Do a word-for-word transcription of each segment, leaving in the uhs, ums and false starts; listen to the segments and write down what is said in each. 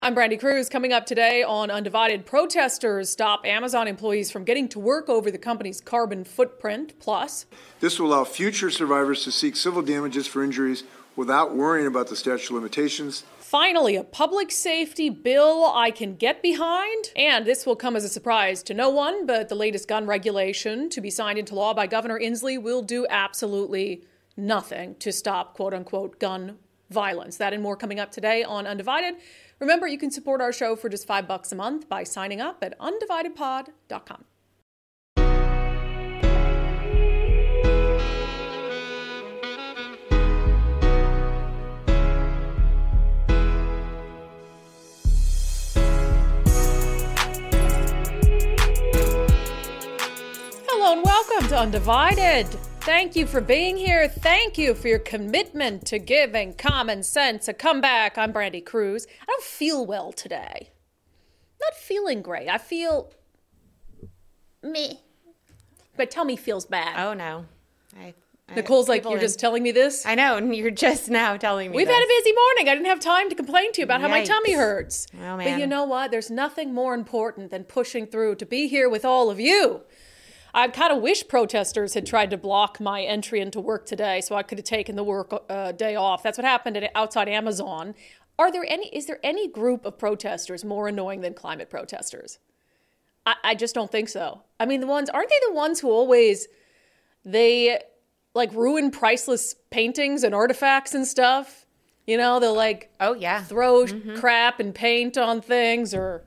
I'm Brandy Cruz. Coming up today on Undivided, protesters stop Amazon employees from getting to work over the company's carbon footprint. Plus, this will allow future survivors to seek civil damages for injuries without worrying about the statute of limitations. Finally, a public safety bill I can get behind. And this will come as a surprise to no one, but the latest gun regulation to be signed into law by Governor Inslee will do absolutely nothing to stop quote-unquote gun violence. That and more coming up today on Undivided. Remember, you can support our show for just five bucks a month by signing up at undivided pod dot com. Hello and welcome to Undivided. Thank you for being here. Thank you for your commitment to giving common sense a comeback. I'm Brandy Cruz. I don't feel well today. Not feeling great. I feel meh. But tell me feels bad. Oh, no. I, I Nicole's like, you're in... just telling me this? I know, and you're just now telling me We've this. had a busy morning. I didn't have time to complain to you about Yikes. how my tummy hurts. Oh, man. But you know what? There's nothing more important than pushing through to be here with all of you. I kind of wish protesters had tried to block my entry into work today so I could have taken the work uh, day off. That's what happened at outside Amazon. Are there any, is there any group of protesters more annoying than climate protesters? I, I just don't think so. I mean, the ones, aren't they the ones who always, they like ruin priceless paintings and artifacts and stuff? You know, they'll like, oh yeah, throw mm-hmm. crap and paint on things or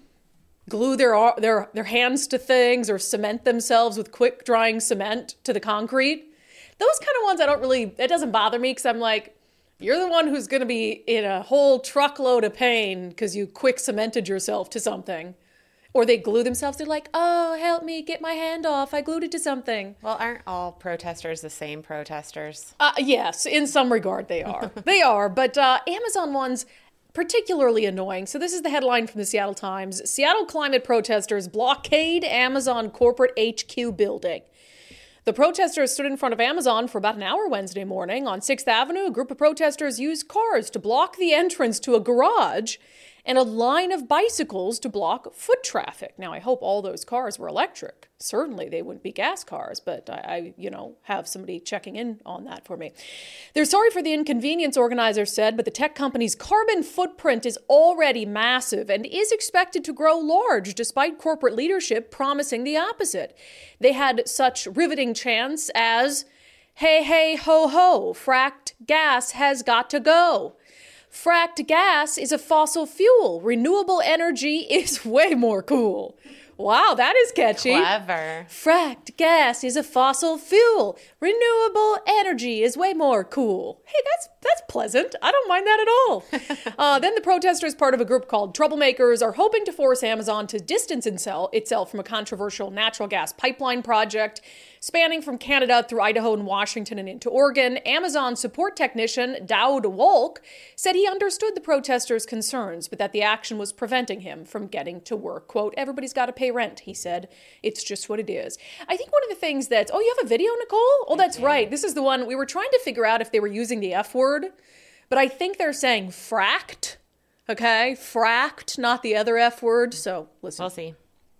glue their their their hands to things or cement themselves with quick drying cement to the concrete. Those kind of ones I don't really, it doesn't bother me because I'm like, you're the one who's going to be in a whole truckload of pain because you quick cemented yourself to something. Or they glue themselves. They're like, oh, help me get my hand off. I glued it to something. Well, aren't all protesters the same protesters? Uh, yes, in some regard they are. They are. But uh, Amazon ones, particularly annoying. So this is the headline from the Seattle Times. Seattle climate protesters blockade Amazon corporate H Q building. The protesters stood in front of Amazon for about an hour Wednesday morning. On sixth Avenue, a group of protesters used cars to block the entrance to a garage and a line of bicycles to block foot traffic. Now, I hope all those cars were electric. Certainly, they wouldn't be gas cars, but I, I, you know, have somebody checking in on that for me. They're sorry for the inconvenience, organizers said, but the tech company's carbon footprint is already massive and is expected to grow large, despite corporate leadership promising the opposite. They had such riveting chants as, hey, hey, ho, ho, fracked gas has got to go. Fracked gas is a fossil fuel. Renewable energy is way more cool. Wow, that is catchy. Clever. Fracked gas is a fossil fuel. Renewable energy is way more cool. Hey, that's that's pleasant. I don't mind that at all. uh, then the protesters, part of a group called Troublemakers, are hoping to force Amazon to distance itself from a controversial natural gas pipeline project spanning from Canada through Idaho and Washington and into Oregon. Amazon support technician Dowd Wolk said he understood the protesters' concerns, but that the action was preventing him from getting to work. Quote, everybody's got to pay rent, he said. It's just what it is. I think one of the things that's, oh, you have a video, Nicole? Oh, that's right. This is the one we were trying to figure out if they were using the F word, but I think they're saying fracked, okay? Fracked, not the other F word, so listen. We'll see.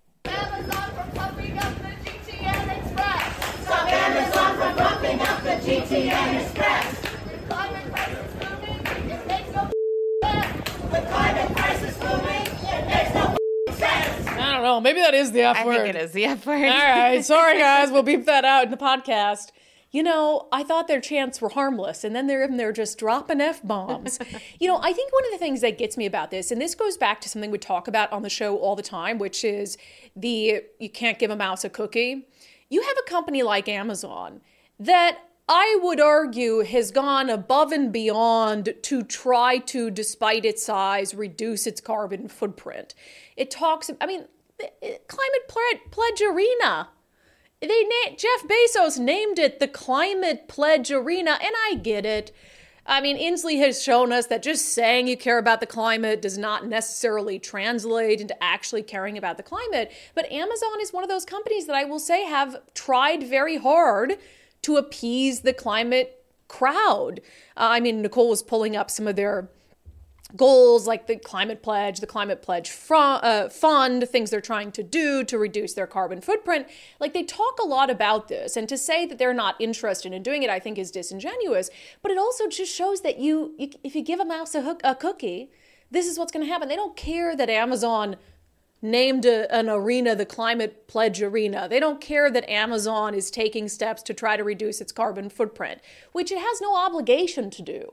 Amazon from pumping up the G T N Express. Stop Amazon from pumping up the G T N Express. With climate crisis looming, it makes no sense. With climate crisis looming, it makes no sense. I don't know. Maybe that is the F I word. think it is the F word. All right. Sorry, guys. We'll beep that out in the podcast. You know, I thought their chants were harmless, and then they're, they're just dropping F-bombs. You know, I think one of the things that gets me about this, and this goes back to something we talk about on the show all the time, which is the you can't give a mouse a cookie. You have a company like Amazon that I would argue has gone above and beyond to try to, despite its size, reduce its carbon footprint. It talks, I mean, Climate Pledge Arena. They na- Jeff Bezos named it the Climate Pledge Arena, and I get it. I mean, Inslee has shown us that just saying you care about the climate does not necessarily translate into actually caring about the climate. But Amazon is one of those companies that I will say have tried very hard to appease the climate crowd. Uh, I mean, Nicole was pulling up some of their goals like the climate pledge, the climate pledge fr- uh, fund, things they're trying to do to reduce their carbon footprint. Like, they talk a lot about this, and to say that they're not interested in doing it, I think is disingenuous. But it also just shows that you, you if you give a mouse a, hook, a cookie, this is what's going to happen. They don't care that Amazon named a, an arena the Climate Pledge Arena. They don't care that Amazon is taking steps to try to reduce its carbon footprint, which it has no obligation to do.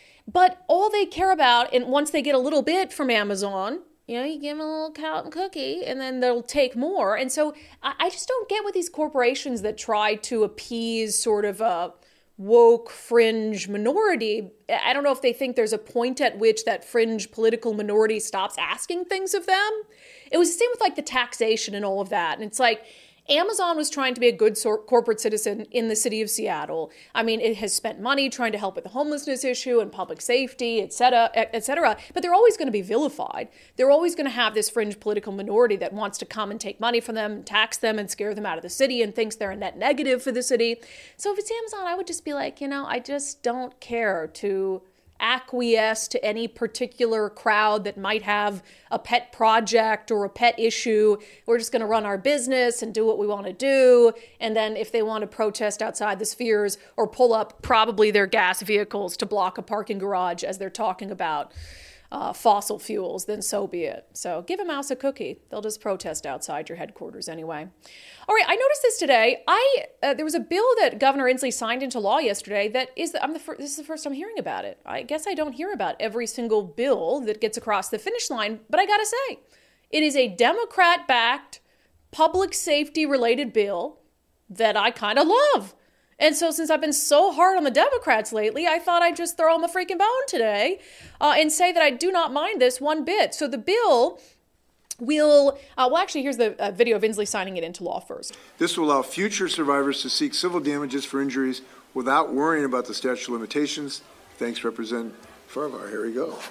But all they care about, and once they get a little bit from Amazon, you know, you give them a little cow and cookie, and then they'll take more. And so I, I just don't get with these corporations that try to appease sort of a woke fringe minority. I don't know if they think there's a point at which that fringe political minority stops asking things of them. It was the same with like the taxation and all of that. And it's like, Amazon was trying to be a good sort corporate citizen in the city of Seattle. I mean, it has spent money trying to help with the homelessness issue and public safety, et cetera, et cetera. But they're always going to be vilified. They're always going to have this fringe political minority that wants to come and take money from them, tax them, and scare them out of the city and thinks they're a net negative for the city. So if it's Amazon, I would just be like, you know, I just don't care to acquiesce to any particular crowd that might have a pet project or a pet issue. We're just going to run our business and do what we want to do. And then if they want to protest outside the spheres or pull up probably their gas vehicles to block a parking garage as they're talking about uh, fossil fuels, then so be it. So give a mouse a cookie. They'll just protest outside your headquarters anyway. All right, I noticed this today. I uh, there was a bill that Governor Inslee signed into law yesterday that is, the, I'm the fir- this is the first I'm hearing about it. I guess I don't hear about every single bill that gets across the finish line, but I gotta say, it is a Democrat-backed, public safety-related bill that I kind of love. And so since I've been so hard on the Democrats lately, I thought I'd just throw them a freaking bone today uh, and say that I do not mind this one bit. So the bill will, uh, well, actually, here's the uh, video of Inslee signing it into law first. This will allow future survivors to seek civil damages for injuries without worrying about the statute of limitations. Thanks, Representative Farvar. Here we go.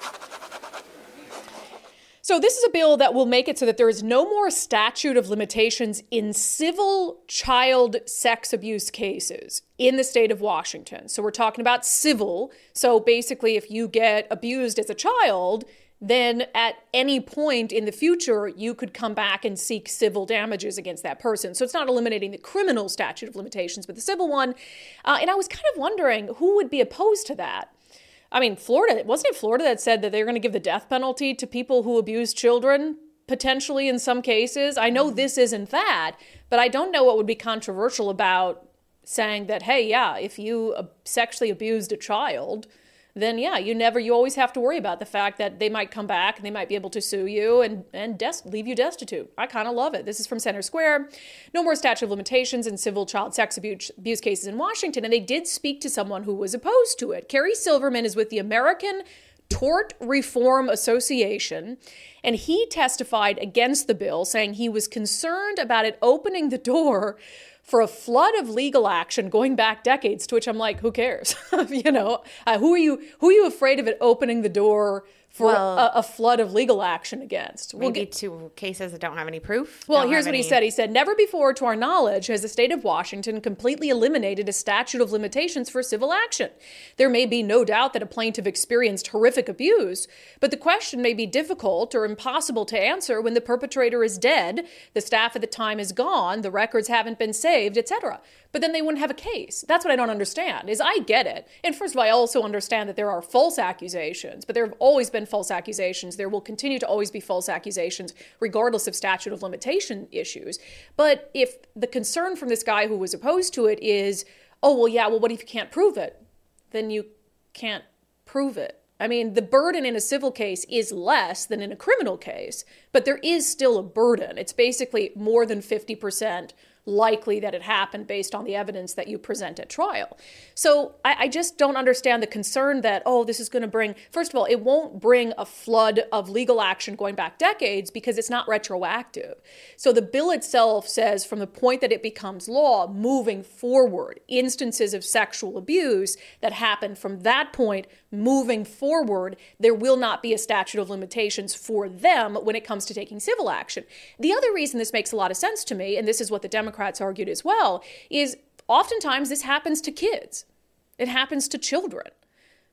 So this is a bill that will make it so that there is no more statute of limitations in civil child sex abuse cases in the state of Washington. So we're talking about civil. So basically, if you get abused as a child, then at any point in the future, you could come back and seek civil damages against that person. So it's not eliminating the criminal statute of limitations, but the civil one. Uh, and I was kind of wondering who would be opposed to that. I mean, Florida, wasn't it Florida that said that they're going to give the death penalty to people who abuse children, potentially in some cases? I know this isn't that, but I don't know what would be controversial about saying that, hey, yeah, if you uh, sexually abused a child, then yeah, you never, you always have to worry about the fact that they might come back and they might be able to sue you and, and des- leave you destitute. I kind of love it. This is from Center Square. No more statute of limitations in civil child sex abuse, abuse cases in Washington. And they did speak to someone who was opposed to it. Kerry Silverman is with the American Tort Reform Association, and he testified against the bill, saying he was concerned about it opening the door for a flood of legal action going back decades, to which I'm like, who cares? you know, uh, who are you who are you afraid of it opening the door for Well, a, a flood of legal action against? We'll Maybe get, two cases that don't have any proof. well, don't here's have what he any- said. He said, never before, to our knowledge, has the state of Washington completely eliminated a statute of limitations for civil action. There may be no doubt that a plaintiff experienced horrific abuse, but the question may be difficult or impossible to answer when the perpetrator is dead, the staff at the time is gone, the records haven't been saved, et cetera. But then they wouldn't have a case. That's what I don't understand, is I get it. And first of all, I also understand that there are false accusations, but there have always been false accusations. There will continue to always be false accusations, regardless of statute of limitation issues. But if the concern from this guy who was opposed to it is, oh, well, yeah, well, what if you can't prove it? Then you can't prove it. I mean, the burden in a civil case is less than in a criminal case, but there is still a burden. It's basically more than fifty percent likely that it happened based on the evidence that you present at trial. So I, I just don't understand the concern that, oh, this is going to bring, first of all, it won't bring a flood of legal action going back decades because it's not retroactive. So the bill itself says from the point that it becomes law, moving forward, instances of sexual abuse that happen from that point moving forward, there will not be a statute of limitations for them when it comes to taking civil action. The other reason this makes a lot of sense to me, and this is what the Democrats argued as well, is oftentimes this happens to kids. It happens to children.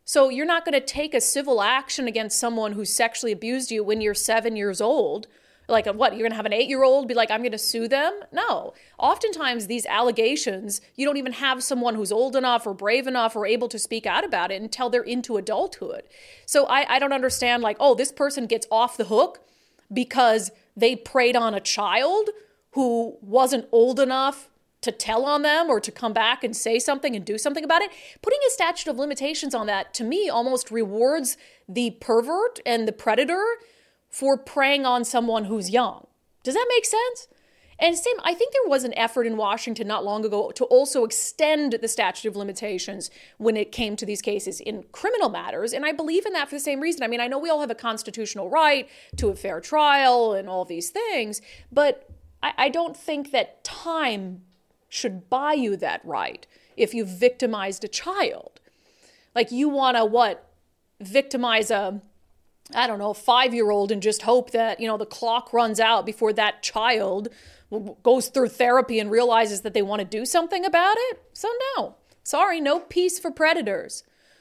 So you're not going to take a civil action against someone who sexually abused you when you're seven years old. Like, what, you're going to have an eight-year-old be like, I'm going to sue them? No. Oftentimes, these allegations, you don't even have someone who's old enough or brave enough or able to speak out about it until they're into adulthood. So I, I don't understand, like, oh, this person gets off the hook because they preyed on a child who wasn't old enough to tell on them or to come back and say something and do something about it. Putting a statute of limitations on that, to me, almost rewards the pervert and the predator for preying on someone who's young. Does that make sense? And same, I think there was an effort in Washington not long ago to also extend the statute of limitations when it came to these cases in criminal matters. And I believe in that for the same reason. I mean, I know we all have a constitutional right to a fair trial and all these things, but I, I don't think that time should buy you that right if you've victimized a child. Like, you want to, what, victimize a, I don't know, five-year-old and just hope that, you know, the clock runs out before that child goes through therapy and realizes that they want to do something about it? So no. Sorry, no peace for predators.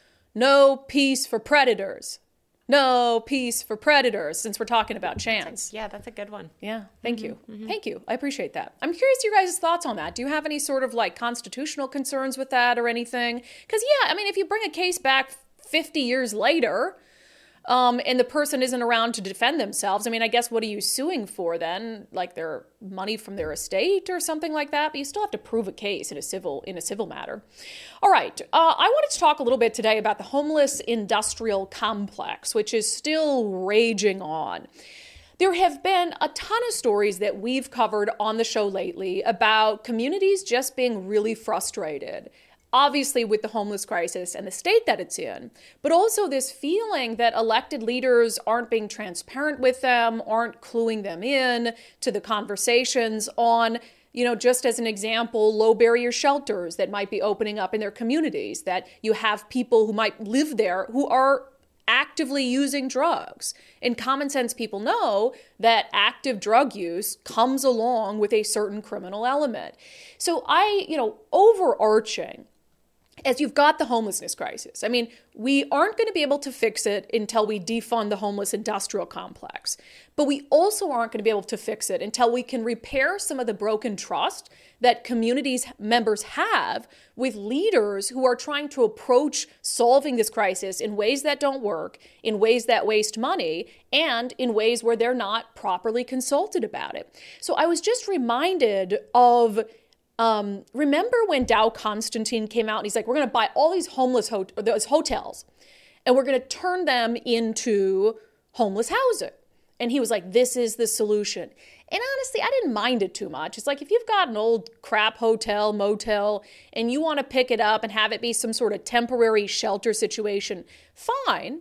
No peace for predators. No peace for predators, since we're talking about Chance. Yeah, that's a good one. Yeah, thank you. Mm-hmm. Thank you. I appreciate that. I'm curious your guys' thoughts on that. Do you have any sort of like constitutional concerns with that or anything? Because yeah, I mean, if you bring a case back fifty years later, Um, and the person isn't around to defend themselves, I mean, I guess what are you suing for then? Like their money from their estate or something like that? But you still have to prove a case in a civil in a civil matter. All right, uh, I wanted to talk a little bit today about the homeless industrial complex, which is still raging on. There have been a ton of stories that we've covered on the show lately about communities just being really frustrated. Obviously with the homeless crisis and the state that it's in, but also this feeling that elected leaders aren't being transparent with them, aren't cluing them in to the conversations on, you know, just as an example, low barrier shelters that might be opening up in their communities, that you have people who might live there who are actively using drugs. And common sense people know that active drug use comes along with a certain criminal element. So I, you know, overarching, as you've got the homelessness crisis, I mean, we aren't going to be able to fix it until we defund the homeless industrial complex. But we also aren't going to be able to fix it until we can repair some of the broken trust that communities members have with leaders who are trying to approach solving this crisis in ways that don't work, in ways that waste money, and in ways where they're not properly consulted about it. So I was just reminded of Um, remember when Dow Constantine came out and he's like, we're going to buy all these homeless hot- those hotels and we're going to turn them into homeless housing. And he was like, this is the solution. And honestly, I didn't mind it too much. It's like, if you've got an old crap hotel, motel, and you want to pick it up and have it be some sort of temporary shelter situation, fine.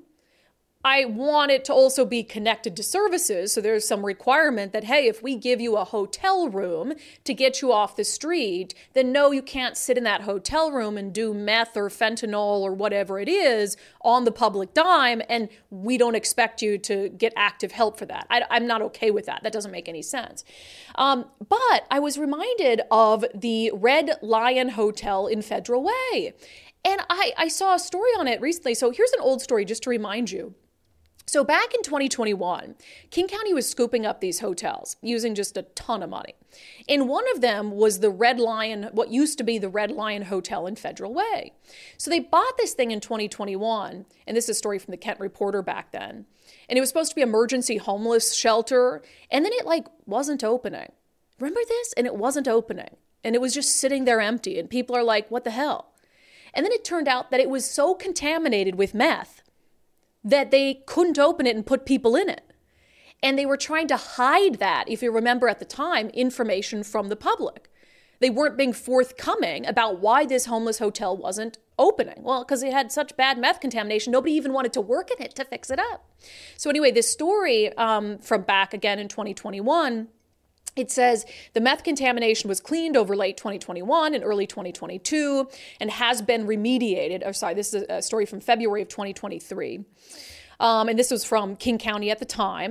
I want it to also be connected to services. So there's some requirement that, hey, if we give you a hotel room to get you off the street, then no, you can't sit in that hotel room and do meth or fentanyl or whatever it is on the public dime. And we don't expect you to get active help for that. I, I'm not okay with that. That doesn't make any sense. Um, but I was reminded of the Red Lion Hotel in Federal Way. And I, I saw a story on it recently. So here's an old story just to remind you. So back in twenty twenty-one, King County was scooping up these hotels using just a ton of money. And one of them was the Red Lion, what used to be the Red Lion Hotel in Federal Way. So they bought this thing in twenty twenty-one, and this is a story from the Kent Reporter back then. And it was supposed to be emergency homeless shelter, and then it like wasn't opening. Remember this? And it wasn't opening. And it was just sitting there empty, and people are like, what the hell? And then it turned out that it was so contaminated with meth that they couldn't open it and put people in it. And they were trying to hide that, if you remember at the time, information from the public. They weren't being forthcoming about why this homeless hotel wasn't opening. Well, because it had such bad meth contamination, nobody even wanted to work in it to fix it up. So anyway, this story um, from back again in twenty twenty-one, it says the meth contamination was cleaned over late twenty twenty-one and early twenty twenty-two and has been remediated. Oh, sorry, this is a story from February of twenty twenty-three. Um, and this was from King County at the time.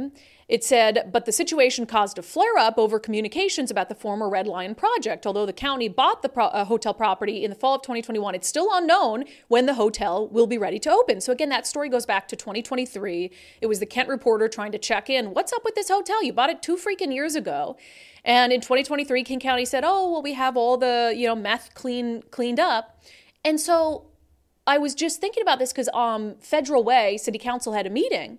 It said, but the situation caused a flare-up over communications about the former Red Lion project. Although the county bought the pro- uh, hotel property in the fall of twenty twenty-one, it's still unknown when the hotel will be ready to open. So again, that story goes back to twenty twenty-three. It was the Kent Reporter trying to check in. What's up with this hotel? You bought it two freaking years ago. And in twenty twenty-three, King County said, oh, well, we have all the, you know, meth clean cleaned up. And so I was just thinking about this because um, Federal Way City Council had a meeting.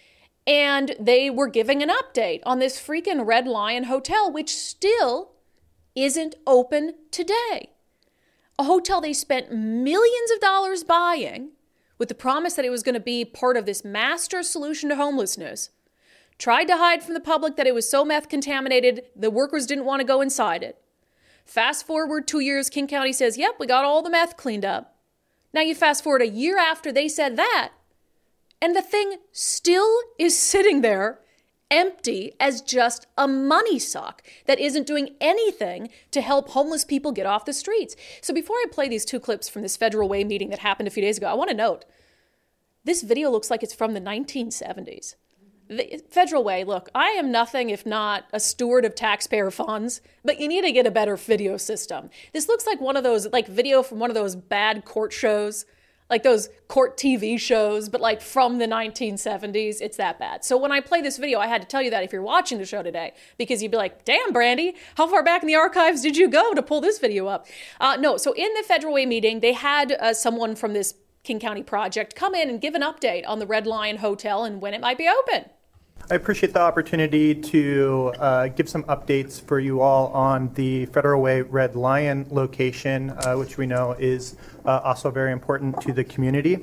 And they were giving an update on this freaking Red Lion Hotel, which still isn't open today. A hotel they spent millions of dollars buying with the promise that it was going to be part of this master solution to homelessness. Tried to hide from the public that it was so meth contaminated, the workers didn't want to go inside it. Fast forward two years, King County says, yep, we got all the meth cleaned up. Now you fast forward a year after they said that, and the thing still is sitting there empty as just a money sock that isn't doing anything to help homeless people get off the streets. So before I play these two clips from this Federal Way meeting that happened a few days ago, I want to note, this video looks like it's from the nineteen seventies. The Federal Way, look, I am nothing if not a steward of taxpayer funds, but you need to get a better video system. This looks like one of those, like video from one of those bad court shows, like those court T V shows, but like from the nineteen seventies. It's that bad. So when I play this video, I had to tell you that if you're watching the show today, because you'd be like, damn, Brandy, how far back in the archives did you go to pull this video up? Uh, no, so in the Federal Way meeting, they had uh, someone from this King County project come in and give an update on the Red Lion Hotel and when it might be open. I appreciate the opportunity to uh, give some updates for you all on the Federal Way Red Lion location, uh, which we know is uh, also very important to the community.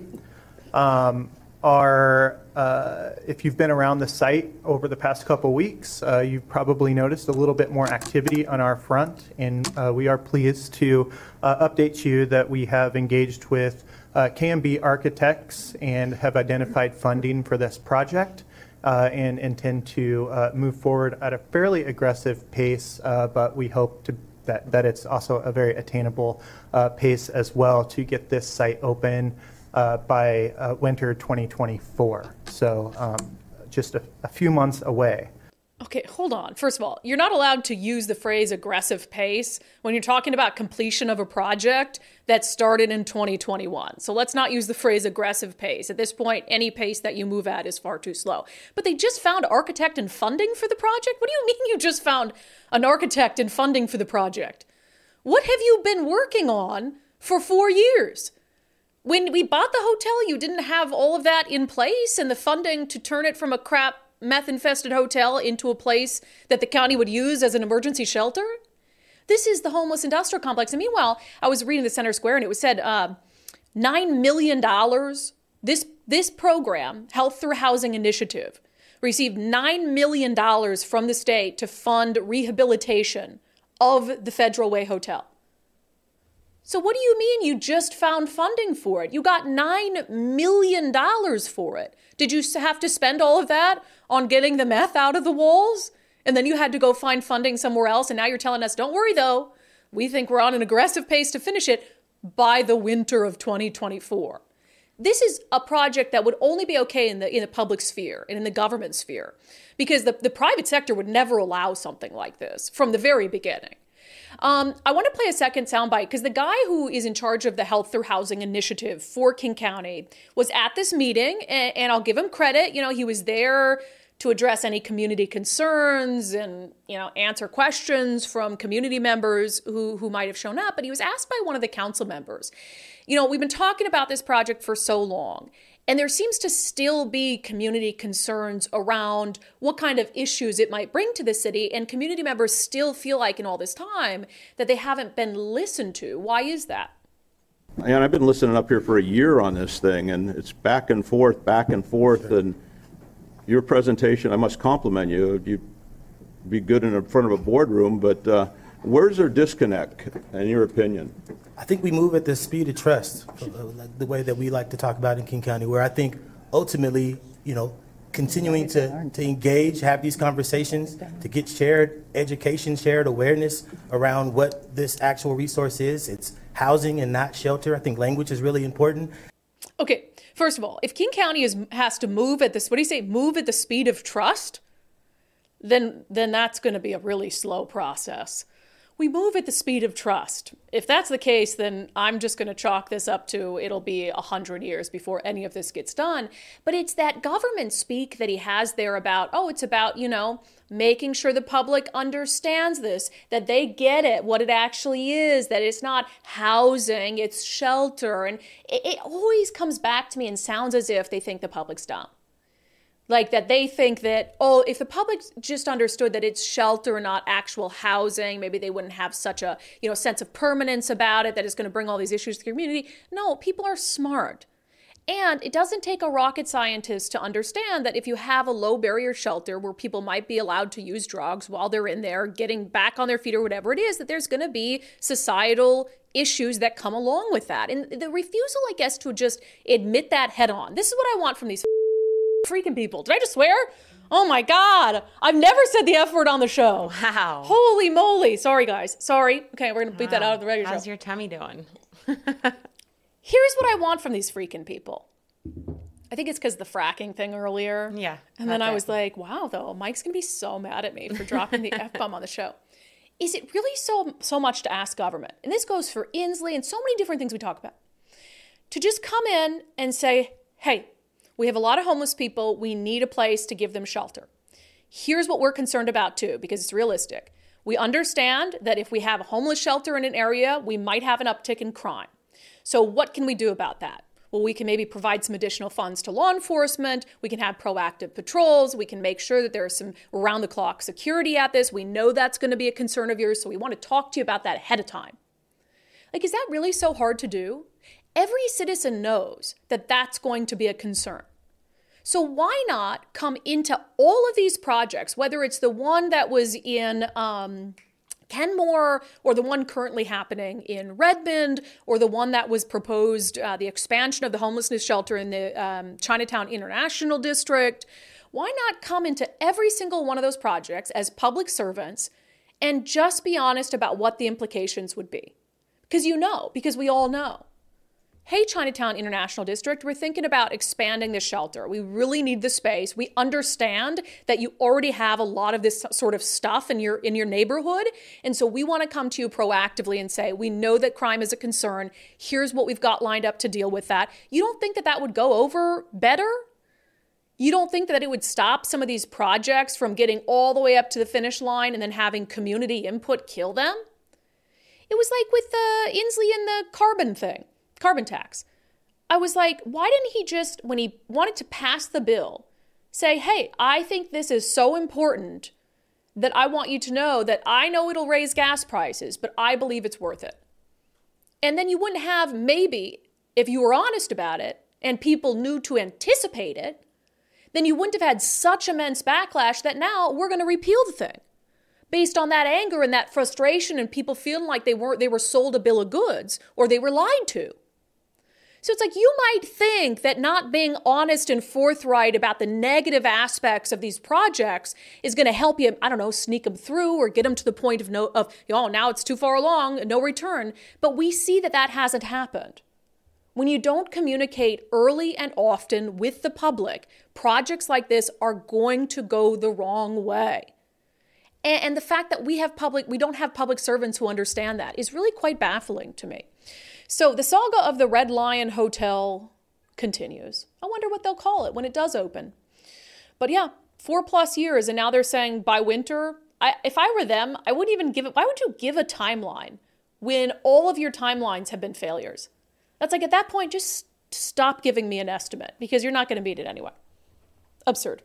Um, our, uh, if you've been around the site over the past couple weeks, uh, you've probably noticed a little bit more activity on our front, and uh, we are pleased to uh, update you that we have engaged with uh, K M B Architects and have identified funding for this project. Uh, and intend to uh, move forward at a fairly aggressive pace, uh, but we hope to, that, that it's also a very attainable uh, pace as well to get this site open uh, by uh, winter twenty twenty-four. So um, just a, a few months away. Okay, hold on. First of all, you're not allowed to use the phrase aggressive pace when you're talking about completion of a project that started in twenty twenty-one. So let's not use the phrase aggressive pace. At this point, any pace that you move at is far too slow. But they just found architect and funding for the project? What do you mean you just found an architect and funding for the project? What have you been working on for four years? When we bought the hotel, you didn't have all of that in place and the funding to turn it from a crap meth-infested hotel into a place that the county would use as an emergency shelter? This is the homeless industrial complex. And meanwhile, I was reading the Center Square and it was said uh, nine million dollars. This, this program, Health Through Housing Initiative, received nine million dollars from the state to fund rehabilitation of the Federal Way Hotel. So what do you mean you just found funding for it? You got nine million dollars for it. Did you have to spend all of that on getting the meth out of the walls? And then you had to go find funding somewhere else. And now you're telling us, don't worry though, we think we're on an aggressive pace to finish it by the winter of twenty twenty-four. This is a project that would only be okay in the in the public sphere and in the government sphere, because the, the private sector would never allow something like this from the very beginning. Um, I want to play a second soundbite because the guy who is in charge of the Health Through Housing Initiative for King County was at this meeting, and, and I'll give him credit. You know, he was there to address any community concerns and, you know, answer questions from community members who, who might have shown up. But he was asked by one of the council members, you know, we've been talking about this project for so long, and there seems to still be community concerns around what kind of issues it might bring to the city. And community members still feel like in all this time that they haven't been listened to. Why is that? And I've been listening up here for a year on this thing, and it's back and forth, back and forth. And your presentation, I must compliment you. You'd be good in front of a boardroom, but uh, where's there disconnect, in your opinion? I think we move at the speed of trust, the way that we like to talk about in King County, where I think ultimately, you know, continuing to, to engage, have these conversations, to get shared education, shared awareness around what this actual resource is. It's housing and not shelter. I think language is really important. Okay, first of all, if King County is has to move at this, what do you say, move at the speed of trust? then then that's going to be a really slow process. We move at the speed of trust. If that's the case, then I'm just going to chalk this up to it'll be a hundred years before any of this gets done. But it's that government speak that he has there about, oh, it's about, you know, making sure the public understands this, that they get it, what it actually is, that it's not housing, it's shelter. And it, it always comes back to me and sounds as if they think the public's dumb. Like that they think that, oh, if the public just understood that it's shelter and not actual housing, maybe they wouldn't have such a, you know, sense of permanence about it that is going to bring all these issues to the community. No, people are smart. And it doesn't take a rocket scientist to understand that if you have a low barrier shelter where people might be allowed to use drugs while they're in there, getting back on their feet or whatever it is, that there's going to be societal issues that come along with that. And the refusal, I guess, to just admit that head on. This is what I want from these freaking people. Did I just swear? Oh my God. I've never said the F word on the show. Wow. Holy moly. Sorry, guys. Sorry. Okay, we're going to beat that Wow. out of the regular How's show. your tummy doing? Here's what I want from these freaking people. I think it's because the fracking thing earlier. Yeah, And then that's I it. was like, wow, though, Mike's going to be so mad at me for dropping the F-bomb on the show. Is it really so so much to ask government? And this goes for Inslee and so many different things we talk about. To just come in and say, hey, we have a lot of homeless people. We need a place to give them shelter. Here's what we're concerned about, too, because it's realistic. We understand that if we have a homeless shelter in an area, we might have an uptick in crime. So what can we do about that? Well, we can maybe provide some additional funds to law enforcement. We can have proactive patrols. We can make sure that there's some round-the-clock security at this. We know that's going to be a concern of yours, so we want to talk to you about that ahead of time. Like, is that really so hard to do? Every citizen knows that that's going to be a concern. So why not come into all of these projects, whether it's the one that was in um, Kenmore or the one currently happening in Redmond or the one that was proposed, uh, the expansion of the homelessness shelter in the um, Chinatown International District. Why not come into every single one of those projects as public servants and just be honest about what the implications would be? Because you know, because we all know. Hey, Chinatown International District, we're thinking about expanding this shelter. We really need the space. We understand that you already have a lot of this sort of stuff in your in your neighborhood. And so we want to come to you proactively and say, we know that crime is a concern. Here's what we've got lined up to deal with that. You don't think that that would go over better? You don't think that it would stop some of these projects from getting all the way up to the finish line and then having community input kill them? It was like with the Inslee and the carbon thing. Carbon tax. I was like, why didn't he just, when he wanted to pass the bill, say, hey, I think this is so important that I want you to know that I know it'll raise gas prices, but I believe it's worth it. And then you wouldn't have, maybe, if you were honest about it and people knew to anticipate it, then you wouldn't have had such immense backlash that now we're going to repeal the thing. Based on that anger and that frustration and people feeling like they weren't, they were sold a bill of goods or they were lied to. So it's like you might think that not being honest and forthright about the negative aspects of these projects is going to help you, I don't know, sneak them through or get them to the point of, no, of oh, now it's too far along, no return. But we see that that hasn't happened. When you don't communicate early and often with the public, projects like this are going to go the wrong way. And, and the fact that we have public, we don't have public servants who understand that is really quite baffling to me. So the saga of the Red Lion Hotel continues. I wonder what they'll call it when it does open. But yeah, four plus years, and now they're saying by winter. I, if I were them, I wouldn't even give it. Why would you give a timeline when all of your timelines have been failures? That's like at that point, just stop giving me an estimate because you're not going to meet it anyway. Absurd.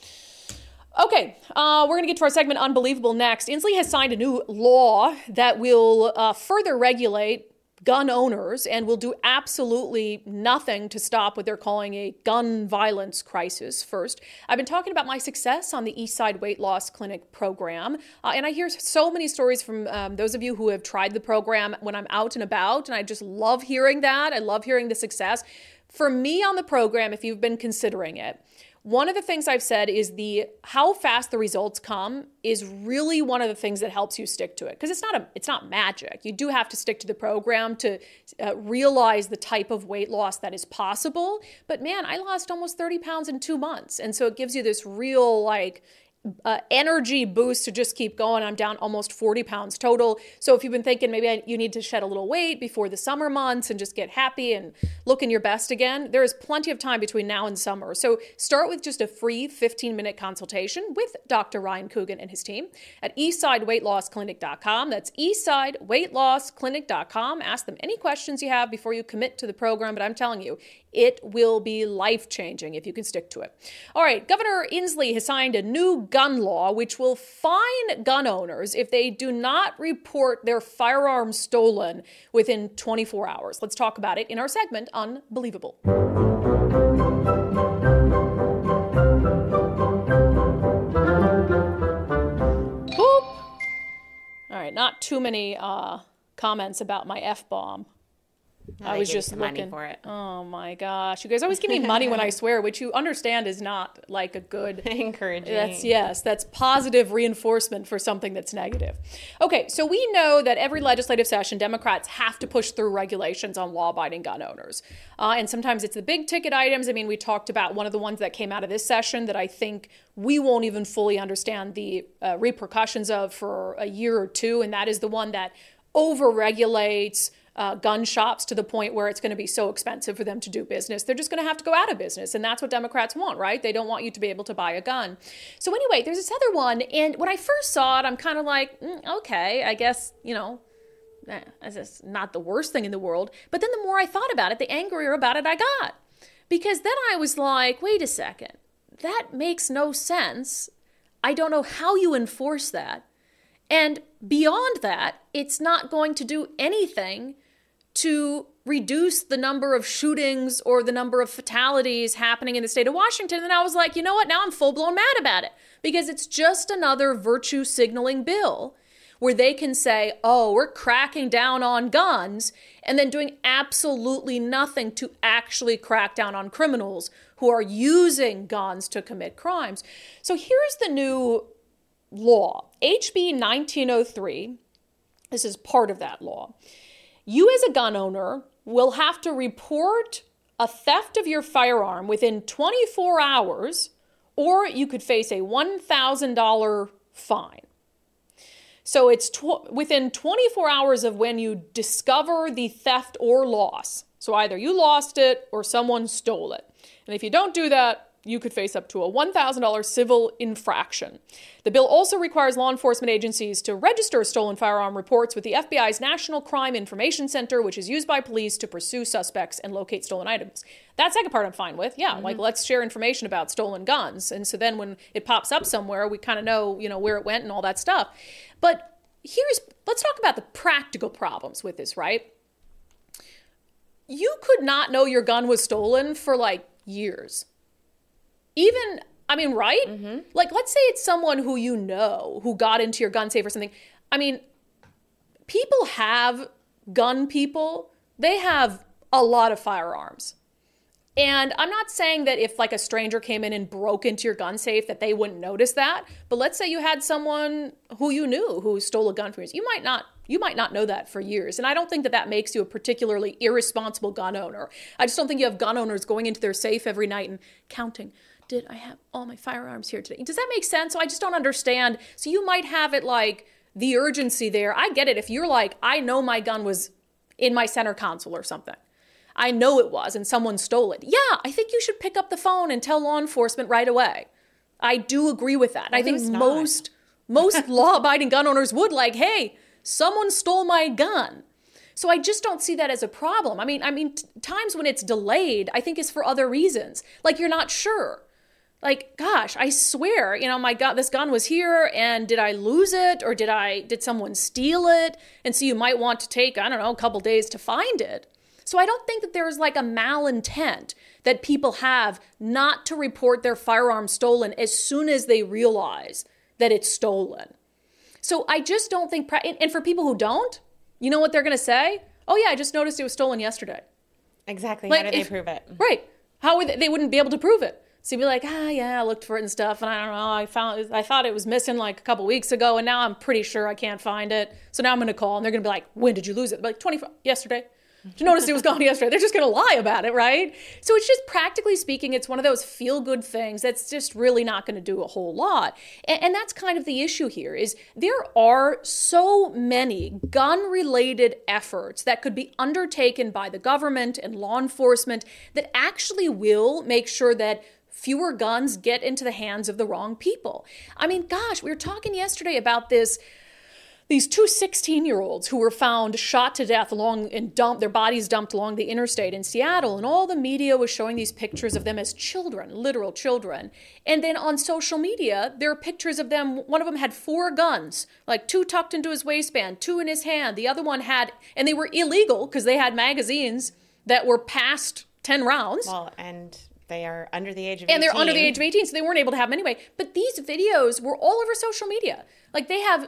Okay, uh, we're going to get to our segment Unbelievable next. Inslee has signed a new law that will uh, further regulate gun owners and will do absolutely nothing to stop what they're calling a gun violence crisis. First, I've been talking about my success on the Eastside Weight Loss Clinic program, uh, and I hear so many stories from um, those of you who have tried the program when I'm out and about, and I just love hearing that. I love hearing the success. For me on the program, if you've been considering it, one of the things I've said is the how fast the results come is really one of the things that helps you stick to it. Because it's not a it's not magic. You do have to stick to the program to uh, realize the type of weight loss that is possible. But man, I lost almost thirty pounds in two months. And so it gives you this real like uh, energy boost to just keep going. I'm down almost forty pounds total. So if you've been thinking maybe I, you need to shed a little weight before the summer months and just get happy and looking your best again, there is plenty of time between now and summer. So start with just a free fifteen minute consultation with Doctor Ryan Coogan and his team at eastside weight loss clinic dot com. That's eastside weight loss clinic dot com. Ask them any questions you have before you commit to the program. But I'm telling you, it will be life-changing if you can stick to it. All right, Governor Inslee has signed a new gun law which will fine gun owners if they do not report their firearms stolen within twenty-four hours. Let's talk about it in our segment, Unbelievable. Boop. All right, not too many uh, comments about my F-bomb. I was just looking money for it. Oh my gosh. You guys always give me money when I swear, which you understand is not like a good encouraging. That's yes, that's positive reinforcement for something that's negative. Okay, so we know that every legislative session, Democrats have to push through regulations on law-abiding gun owners. Uh, and sometimes it's the big ticket items. I mean, we talked about one of the ones that came out of this session that I think we won't even fully understand the uh, repercussions of for a year or two, and that is the one that over-regulates Uh, gun shops to the point where it's going to be so expensive for them to do business. They're just going to have to go out of business. And that's what Democrats want, right? They don't want you to be able to buy a gun. So anyway, there's this other one. And when I first saw it, I'm kind of like, mm, okay, I guess, you know, eh, it's not the worst thing in the world. But then the more I thought about it, the angrier about it I got. Because then I was like, wait a second, that makes no sense. I don't know how you enforce that. And beyond that, it's not going to do anything to reduce the number of shootings or the number of fatalities happening in the state of Washington. And I was like, you know what? Now I'm full-blown mad about it because it's just another virtue signaling bill where they can say, oh, we're cracking down on guns and then doing absolutely nothing to actually crack down on criminals who are using guns to commit crimes. So here's the new law, H B nineteen oh three. This is part of that law. You as a gun owner will have to report a theft of your firearm within twenty-four hours, or you could face a one thousand dollars fine. So it's tw- within twenty-four hours of when you discover the theft or loss. So either you lost it or someone stole it. And if you don't do that, you could face up to a one thousand dollars civil infraction. The bill also requires law enforcement agencies to register stolen firearm reports with the F B I's National Crime Information Center, which is used by police to pursue suspects and locate stolen items. That second part I'm fine with. Yeah, mm-hmm. Like let's share information about stolen guns. And so then when it pops up somewhere, we kind of know, you know, where it went and all that stuff. But here's, let's talk about the practical problems with this, right? You could not know your gun was stolen for like years. Even, I mean, right? Mm-hmm. Like, let's say it's someone who you know who got into your gun safe or something. I mean, people have gun people. They have a lot of firearms. And I'm not saying that if like a stranger came in and broke into your gun safe that they wouldn't notice that. But let's say you had someone who you knew who stole a gun from you. You might not, you might not know that for years. And I don't think that that makes you a particularly irresponsible gun owner. I just don't think you have gun owners going into their safe every night and counting. Did I have all my firearms here today? Does that make sense? So I just don't understand. So you might have it like the urgency there. I get it. If you're like, I know my gun was in my center console or something. I know it was and someone stole it. Yeah, I think you should pick up the phone and tell law enforcement right away. I do agree with that. Well, I think who's most most law-abiding gun owners would like, hey, someone stole my gun. So I just don't see that as a problem. I mean, I mean, t- times when it's delayed, I think is for other reasons. Like you're not sure. Like, gosh, I swear, you know, my God, this gun was here and did I lose it or did I, did someone steal it? And so you might want to take, I don't know, a couple days to find it. So I don't think that there's like a malintent that people have not to report their firearm stolen as soon as they realize that it's stolen. So I just don't think, and for people who don't, you know what they're going to say? Oh yeah, I just noticed it was stolen yesterday. Exactly. Like, How do they if, prove it? Right. How would they, they wouldn't be able to prove it. So you'd be like, ah, yeah, I looked for it and stuff, and I don't know, I found, I thought it was missing like a couple weeks ago, and now I'm pretty sure I can't find it. So now I'm going to call, and they're going to be like, when did you lose it? Like twenty-four yesterday. to notice it was gone yesterday. They're just going to lie about it, right? So it's just, practically speaking, it's one of those feel-good things that's just really not going to do a whole lot. And, and that's kind of the issue here, is there are so many gun-related efforts that could be undertaken by the government and law enforcement that actually will make sure that fewer guns get into the hands of the wrong people. I mean, gosh, we were talking yesterday about this These two sixteen-year-olds who were found shot to death along and dumped, their bodies dumped along the interstate in Seattle, and all the media was showing these pictures of them as children, literal children. And then on social media, there are pictures of them. One of them had four guns, like two tucked into his waistband, two in his hand. The other one had, and they were illegal because they had magazines that were past ten rounds. Well, and they are under the age of and eighteen. And they're under the age of eighteen, so they weren't able to have them anyway. But these videos were all over social media. Like, they have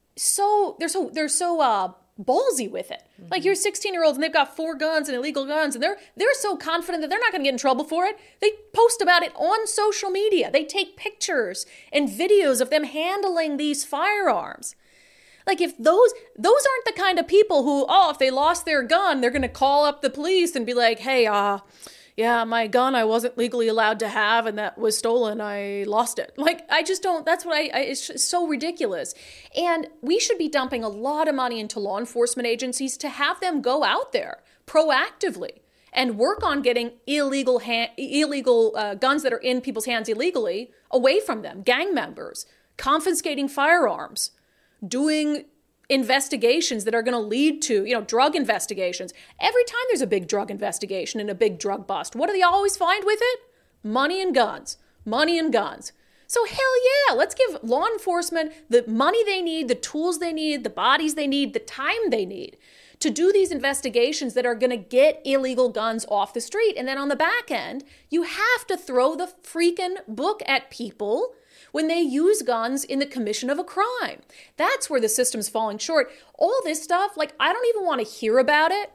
so, they're so, they're so uh, ballsy with it. Mm-hmm. Like, you're sixteen-year-olds and they've got four guns and illegal guns, and they're they're so confident that they're not going to get in trouble for it. They post about it on social media. They take pictures and videos of them handling these firearms. Like, if those, those aren't the kind of people who, oh, if they lost their gun, they're going to call up the police and be like, hey, uh, yeah, my gun I wasn't legally allowed to have and that was stolen. I lost it. Like, I just don't, that's what I, I it's so ridiculous. And we should be dumping a lot of money into law enforcement agencies to have them go out there proactively and work on getting illegal ha- illegal uh, guns that are in people's hands illegally away from them, gang members, confiscating firearms, doing investigations that are going to lead to, you know, drug investigations. Every time there's a big drug investigation and a big drug bust, what do they always find with it? Money and guns. Money and guns. So hell yeah, let's give law enforcement the money they need, the tools they need, the bodies they need, the time they need to do these investigations that are going to get illegal guns off the street. And then on the back end, you have to throw the freaking book at people when they use guns in the commission of a crime. That's where the system's falling short. All this stuff, like, I don't even want to hear about it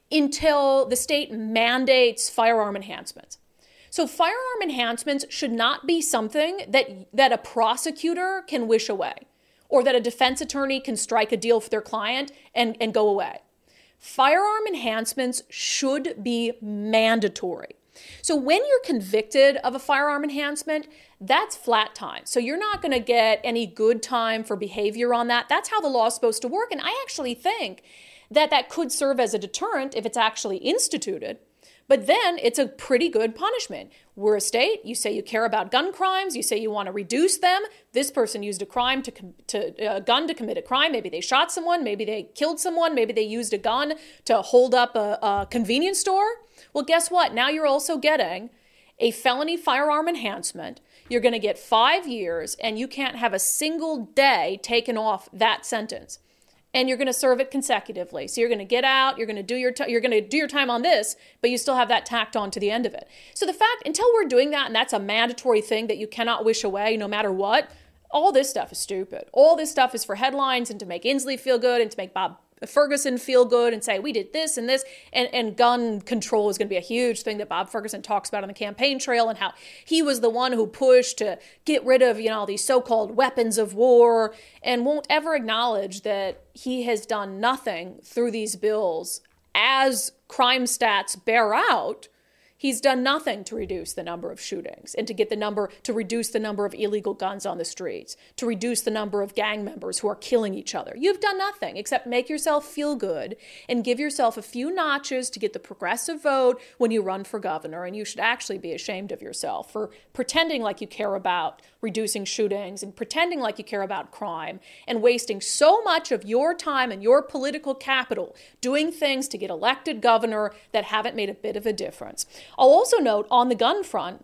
until the state mandates firearm enhancements. So firearm enhancements should not be something that, that a prosecutor can wish away, or that a defense attorney can strike a deal for their client and, and go away. Firearm enhancements should be mandatory. So when you're convicted of a firearm enhancement, that's flat time. So you're not going to get any good time for behavior on that. That's how the law is supposed to work. And I actually think that that could serve as a deterrent if it's actually instituted. But then it's a pretty good punishment. We're a state. You say you care about gun crimes. You say you want to reduce them. This person used a crime to, to a gun to commit a crime. Maybe they shot someone. Maybe they killed someone. Maybe they used a gun to hold up a, a convenience store. Well, guess what? Now you're also getting a felony firearm enhancement. You're going to get five years, and you can't have a single day taken off that sentence. And you're going to serve it consecutively. So you're going to get out, you're going to do your t- you're going to do your time on this, but you still have that tacked on to the end of it. So the fact, until we're doing that, and that's a mandatory thing that you cannot wish away no matter what, all this stuff is stupid. All this stuff is for headlines and to make Inslee feel good and to make Bob Ferguson feel good and say, we did this and this, and, and gun control is going to be a huge thing that Bob Ferguson talks about on the campaign trail, and how he was the one who pushed to get rid of, you know, these so-called weapons of war, and won't ever acknowledge that he has done nothing through these bills. As crime stats bear out, he's done nothing to reduce the number of shootings and to get the number, to reduce the number of illegal guns on the streets, to reduce the number of gang members who are killing each other. You've done nothing except make yourself feel good and give yourself a few notches to get the progressive vote when you run for governor. And you should actually be ashamed of yourself for pretending like you care about reducing shootings and pretending like you care about crime and wasting so much of your time and your political capital doing things to get elected governor that haven't made a bit of a difference. I'll also note on the gun front,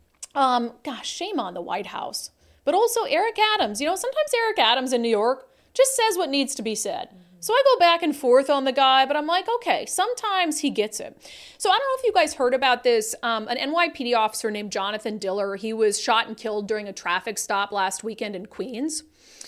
um, gosh, shame on the White House, but also Eric Adams. You know, sometimes Eric Adams in New York just says what needs to be said. Mm-hmm. So I go back and forth on the guy, but I'm like, okay, sometimes he gets it. So I don't know if you guys heard about this. Um, an N Y P D officer named Jonathan Diller, he was shot and killed during a traffic stop last weekend in Queens.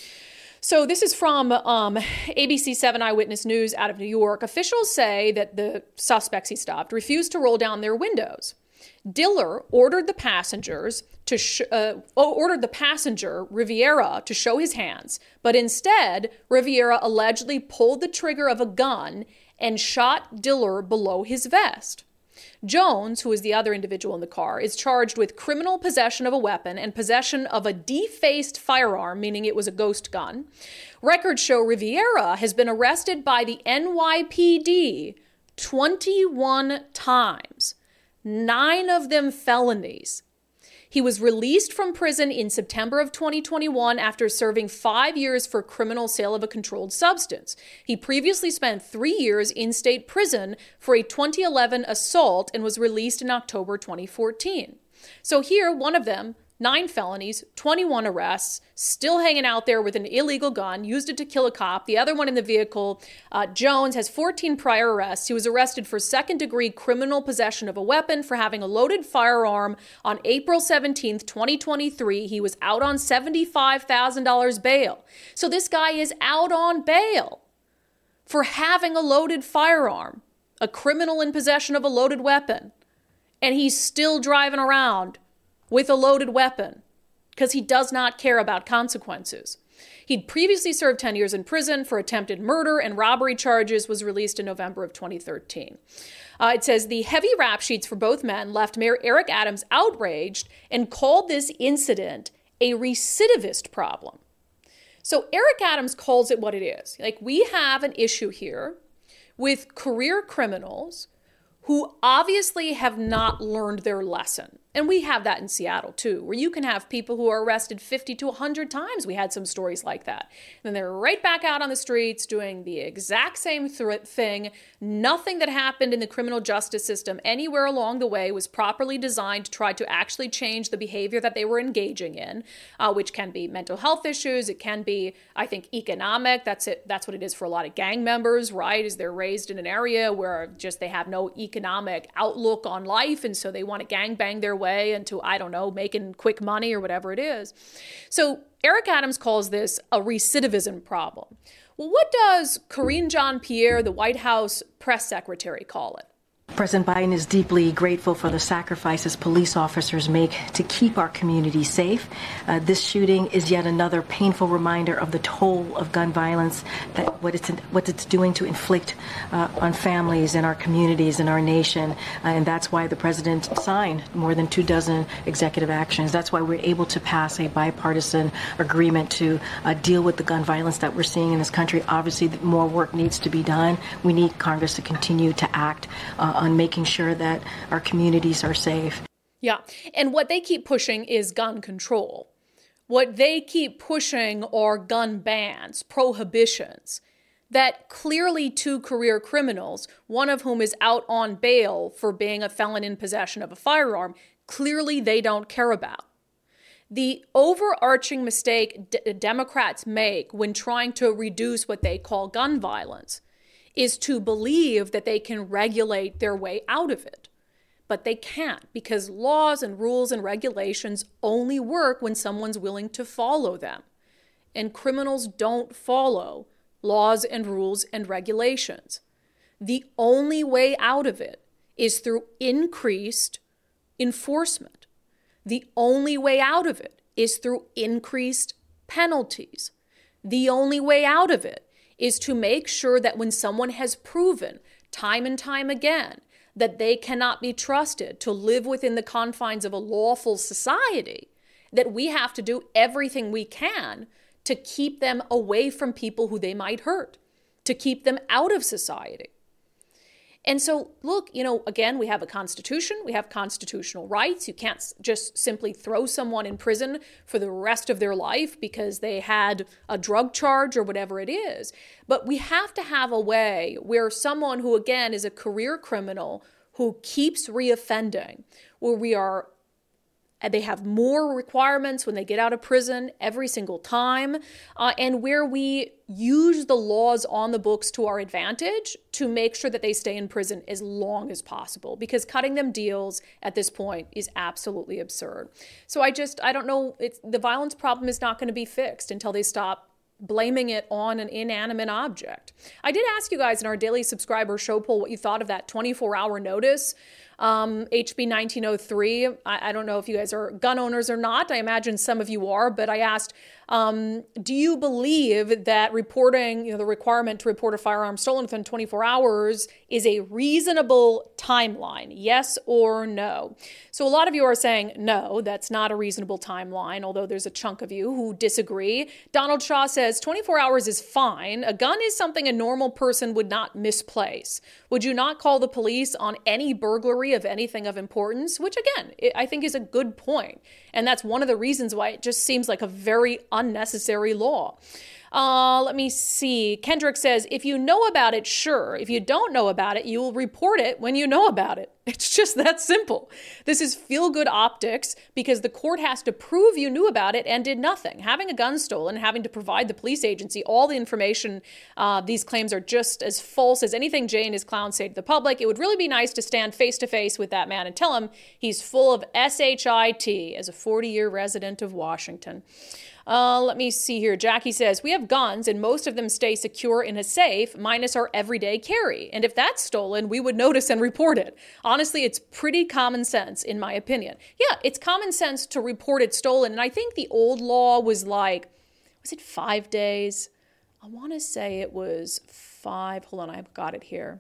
So this is from um, A B C seven Eyewitness News out of New York. Officials say that the suspects he stopped refused to roll down their windows. Diller ordered the passengers to sh- uh, ordered the passenger Riviera to show his hands, but instead Riviera allegedly pulled the trigger of a gun and shot Diller below his vest. Jones, who is the other individual in the car, is charged with criminal possession of a weapon and possession of a defaced firearm, meaning it was a ghost gun. Records show Rivera has been arrested by the N Y P D twenty-one times, nine of them felonies. He was released from prison in September of twenty twenty-one after serving five years for criminal sale of a controlled substance. He previously spent three years in state prison for a twenty eleven assault and was released in October twenty fourteen. So here, one of them, nine felonies, twenty-one arrests, still hanging out there with an illegal gun, used it to kill a cop. The other one in the vehicle, uh, Jones, has fourteen prior arrests. He was arrested for second-degree criminal possession of a weapon for having a loaded firearm on April seventeenth, twenty twenty-three. He was out on seventy-five thousand dollars bail. So this guy is out on bail for having a loaded firearm, a criminal in possession of a loaded weapon, and he's still driving around with a loaded weapon because he does not care about consequences. He'd previously served ten years in prison for attempted murder and robbery charges, was released in November of twenty thirteen. Uh, it says the heavy rap sheets for both men left Mayor Eric Adams outraged and called this incident a recidivist problem. So Eric Adams calls it what it is. Like, we have an issue here with career criminals who obviously have not learned their lesson. And we have that in Seattle too, where you can have people who are arrested fifty to one hundred times. We had some stories like that. And then they're right back out on the streets doing the exact same th- thing. Nothing that happened in the criminal justice system anywhere along the way was properly designed to try to actually change the behavior that they were engaging in, uh, which can be mental health issues. It can be, I think, economic. That's it. That's what it is for a lot of gang members, right? Is they're raised in an area where just they have no economic outlook on life, and so they want to gangbang their way into, I don't know, making quick money or whatever it is. So Eric Adams calls this a recidivism problem. Well, what does Karine Jean-Pierre, the White House press secretary, call it? President Biden is deeply grateful for the sacrifices police officers make to keep our community safe. Uh, this shooting is yet another painful reminder of the toll of gun violence, that what it's what it's doing to inflict uh, on families and our communities and our nation. Uh, and that's why the president signed more than two dozen executive actions. That's why we're able to pass a bipartisan agreement to uh, deal with the gun violence that we're seeing in this country. Obviously, more work needs to be done. We need Congress to continue to act uh, on making sure that our communities are safe. Yeah, and what they keep pushing is gun control. What they keep pushing are gun bans, prohibitions, that clearly two career criminals, one of whom is out on bail for being a felon in possession of a firearm, clearly they don't care about. The overarching mistake d- Democrats make when trying to reduce what they call gun violence is to believe that they can regulate their way out of it. But they can't, because laws and rules and regulations only work when someone's willing to follow them. And criminals don't follow laws and rules and regulations. The only way out of it is through increased enforcement. The only way out of it is through increased penalties. The only way out of it is to make sure that when someone has proven time and time again that they cannot be trusted to live within the confines of a lawful society, that we have to do everything we can to keep them away from people who they might hurt, to keep them out of society. And so, look, you know, again, we have a constitution, we have constitutional rights. You can't just simply throw someone in prison for the rest of their life because they had a drug charge or whatever it is. But we have to have a way where someone who, again, is a career criminal who keeps reoffending, where we are and they have more requirements when they get out of prison every single time, uh, and where we use the laws on the books to our advantage to make sure that they stay in prison as long as possible, because cutting them deals at this point is absolutely absurd. So I just, I don't know, it's, the violence problem is not going to be fixed until they stop blaming it on an inanimate object. I did ask you guys in our daily subscriber show poll what you thought of that twenty-four hour notice Um, H B nineteen oh three, I, I don't know if you guys are gun owners or not. I imagine some of you are, but I asked, um, do you believe that reporting, you know, the requirement to report a firearm stolen within twenty-four hours is a reasonable timeline? Yes or no? So a lot of you are saying, no, that's not a reasonable timeline, although there's a chunk of you who disagree. Donald Shaw says twenty-four hours is fine. A gun is something a normal person would not misplace. Would you not call the police on any burglary of anything of importance? Which, again, I think is a good point. And that's one of the reasons why it just seems like a very unnecessary law. Uh, let me see. Kendrick says, if you know about it, sure. If you don't know about it, you will report it when you know about it. It's just that simple. This is feel-good optics because the court has to prove you knew about it and did nothing. Having a gun stolen, having to provide the police agency all the information, uh, these claims are just as false as anything Jay and his clowns say to the public. It would really be nice to stand face-to-face with that man and tell him he's full of S H I T as a forty-year resident of Washington. Uh, let me see here. Jackie says, we have guns and most of them stay secure in a safe, minus our everyday carry. And if that's stolen, we would notice and report it. Honestly, it's pretty common sense, in my opinion. Yeah, it's common sense to report it stolen. And I think the old law was like, was it five days? I want to say it was five. Hold on, I've got it here.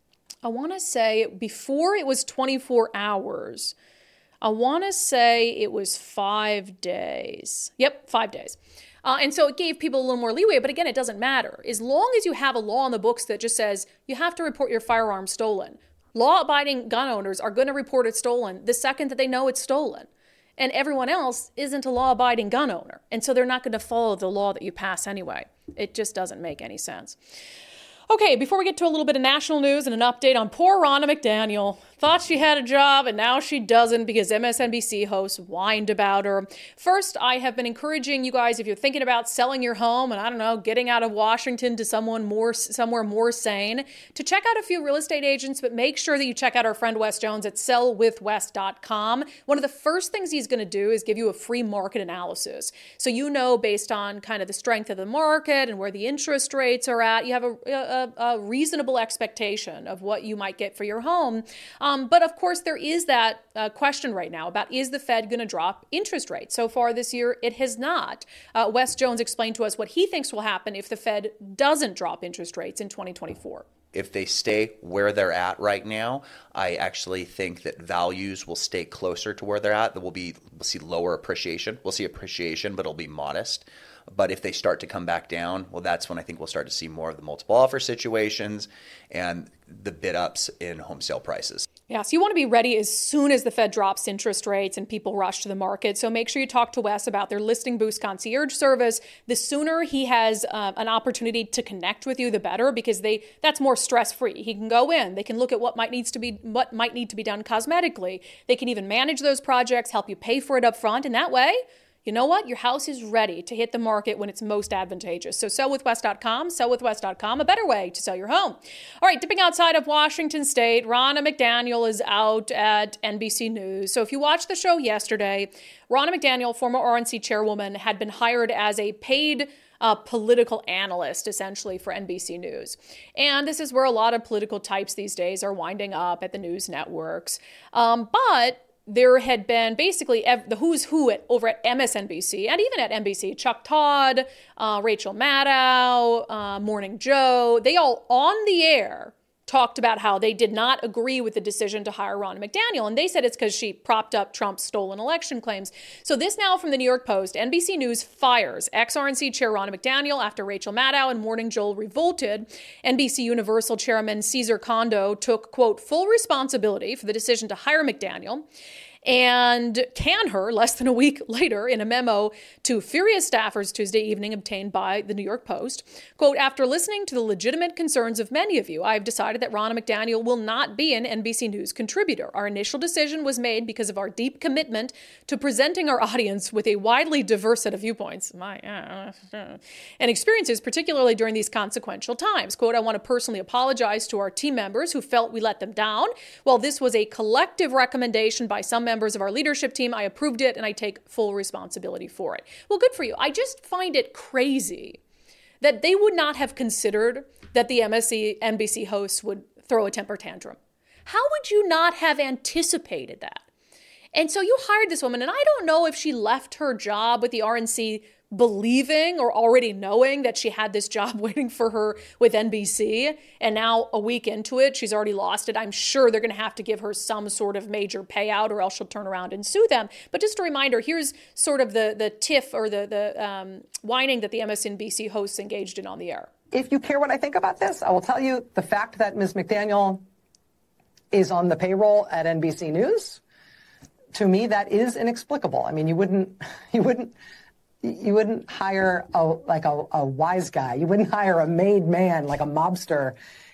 I want to say before it was twenty-four hours. I want to say it was five days. Yep, five days. Uh, and so it gave people a little more leeway, but again, it doesn't matter. As long as you have a law in the books that just says you have to report your firearm stolen, law-abiding gun owners are going to report it stolen the second that they know it's stolen. And everyone else isn't a law-abiding gun owner. And so they're not going to follow the law that you pass anyway. It just doesn't make any sense. Okay, before we get to a little bit of national news and an update on poor Ronna McDaniel. Thought she had a job and now she doesn't because M S N B C hosts whined about her. First, I have been encouraging you guys, if you're thinking about selling your home and, I don't know, getting out of Washington to someone more, somewhere more sane, to check out a few real estate agents, but make sure that you check out our friend Wes Jones at sell with wes dot com. One of the first things he's going to do is give you a free market analysis. So you know, based on kind of the strength of the market and where the interest rates are at, you have a, a, a reasonable expectation of what you might get for your home. Um, Um, but of course, there is that uh, question right now about, is the Fed going to drop interest rates? So far this year, it has not. Uh, Wes Jones explained to us what he thinks will happen if the Fed doesn't drop interest rates in twenty twenty-four. If they stay where they're at right now, I actually think that values will stay closer to where they're at. There will be, we'll see lower appreciation. We'll see appreciation, but it'll be modest. But if they start to come back down, well, that's when I think we'll start to see more of the multiple offer situations and the bid ups in home sale prices. Yeah, so you want to be ready as soon as the Fed drops interest rates and people rush to the market. So make sure you talk to Wes about their Listing Boost concierge service. The sooner he has uh, an opportunity to connect with you, the better, because they that's more stress-free. He can go in, they can look at what might needs to be what might need to be done cosmetically. They can even manage those projects, help you pay for it up front, and that way, you know what? Your house is ready to hit the market when it's most advantageous. So sell with wes dot com, sell with wes dot com, a better way to sell your home. All right, dipping outside of Washington State, Ronna McDaniel is out at N B C News. So if you watched the show yesterday, Ronna McDaniel, former R N C chairwoman, had been hired as a paid uh, political analyst, essentially, for N B C News. And this is where a lot of political types these days are winding up at the news networks. Um, but there had been basically ev- the who's who at, over at M S N B C and even at N B C, Chuck Todd, uh, Rachel Maddow, uh, Morning Joe, they all on the air talked about how they did not agree with the decision to hire Ronna McDaniel. And they said it's because she propped up Trump's stolen election claims. So this now from the New York Post, N B C News fires ex-R N C chair Ronna McDaniel after Rachel Maddow and Morning Joe revolted. N B C Universal chairman Cesar Condo took, quote, full responsibility for the decision to hire McDaniel and can her less than a week later in a memo to furious staffers Tuesday evening obtained by the New York Post. Quote, after listening to the legitimate concerns of many of you, I have decided that Ronna McDaniel will not be an N B C News contributor. Our initial decision was made because of our deep commitment to presenting our audience with a widely diverse set of viewpoints My, uh, uh, and experiences, particularly during these consequential times. Quote, I want to personally apologize to our team members who felt we let them down. While this was a collective recommendation by some members of our leadership team, I approved it and I take full responsibility for it. Well, good for you. I just find it crazy that they would not have considered that the M S C N B C hosts would throw a temper tantrum. How would you not have anticipated that? And so you hired this woman, and I don't know if she left her job with the R N C believing or already knowing that she had this job waiting for her with N B C. And now a week into it, she's already lost it. I'm sure they're going to have to give her some sort of major payout or else she'll turn around and sue them. But just a reminder, here's sort of the, the tiff or the, the um, whining that the M S N B C hosts engaged in on the air. If you care what I think about this, I will tell you the fact that Miz McDaniel is on the payroll at N B C News, to me, that is inexplicable. I mean, you wouldn't, you wouldn't, You wouldn't hire a like a, a wise guy. You wouldn't hire a made man like a mobster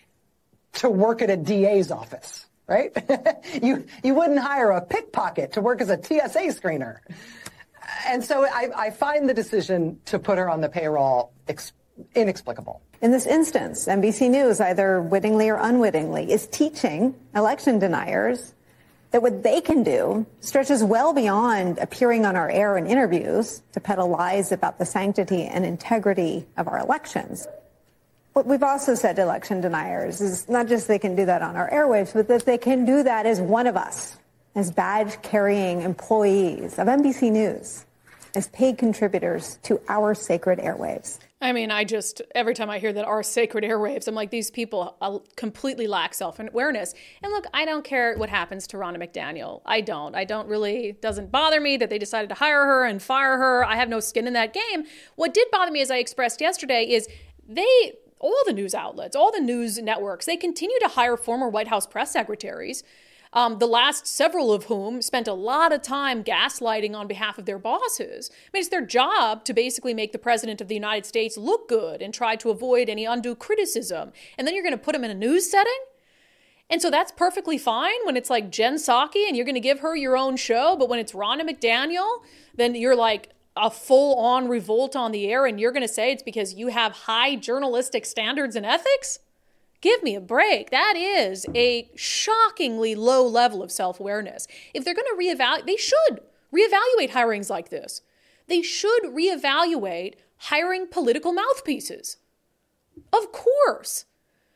to work at a D A's office, right? you you wouldn't hire a pickpocket to work as a T S A screener. And so I, I find the decision to put her on the payroll ex- inexplicable. In this instance, N B C News, either wittingly or unwittingly, is teaching election deniers that what they can do stretches well beyond appearing on our air in interviews to peddle lies about the sanctity and integrity of our elections. What we've also said to election deniers is not just they can do that on our airwaves, but that they can do that as one of us, as badge-carrying employees of N B C News, as paid contributors to our sacred airwaves. I mean, I just, every time I hear that our sacred airwaves, I'm like, these people uh, completely lack self-awareness. And look, I don't care what happens to Ronna McDaniel. I don't. I don't really, it doesn't bother me that they decided to hire her and fire her. I have no skin in that game. What did bother me, as I expressed yesterday, is they, all the news outlets, all the news networks, they continue to hire former White House press secretaries. Um, the last several of whom spent a lot of time gaslighting on behalf of their bosses. I mean, it's their job to basically make the president of the United States look good and try to avoid any undue criticism. And then you're going to put him in a news setting? And so that's perfectly fine when it's like Jen Psaki and you're going to give her your own show. But when it's Ronna McDaniel, then you're like a full-on revolt on the air and you're going to say it's because you have high journalistic standards and ethics? Give me a break. That is a shockingly low level of self-awareness. If they're going to reevaluate, they should reevaluate hirings like this. They should reevaluate hiring political mouthpieces. Of course.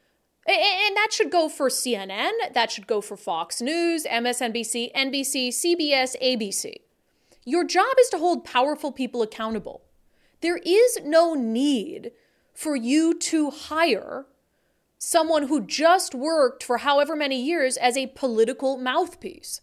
And that should go for C N N. That should go for Fox News, M S N B C, N B C, C B S, A B C. Your job is to hold powerful people accountable. There is no need for you to hire someone who just worked for however many years as a political mouthpiece.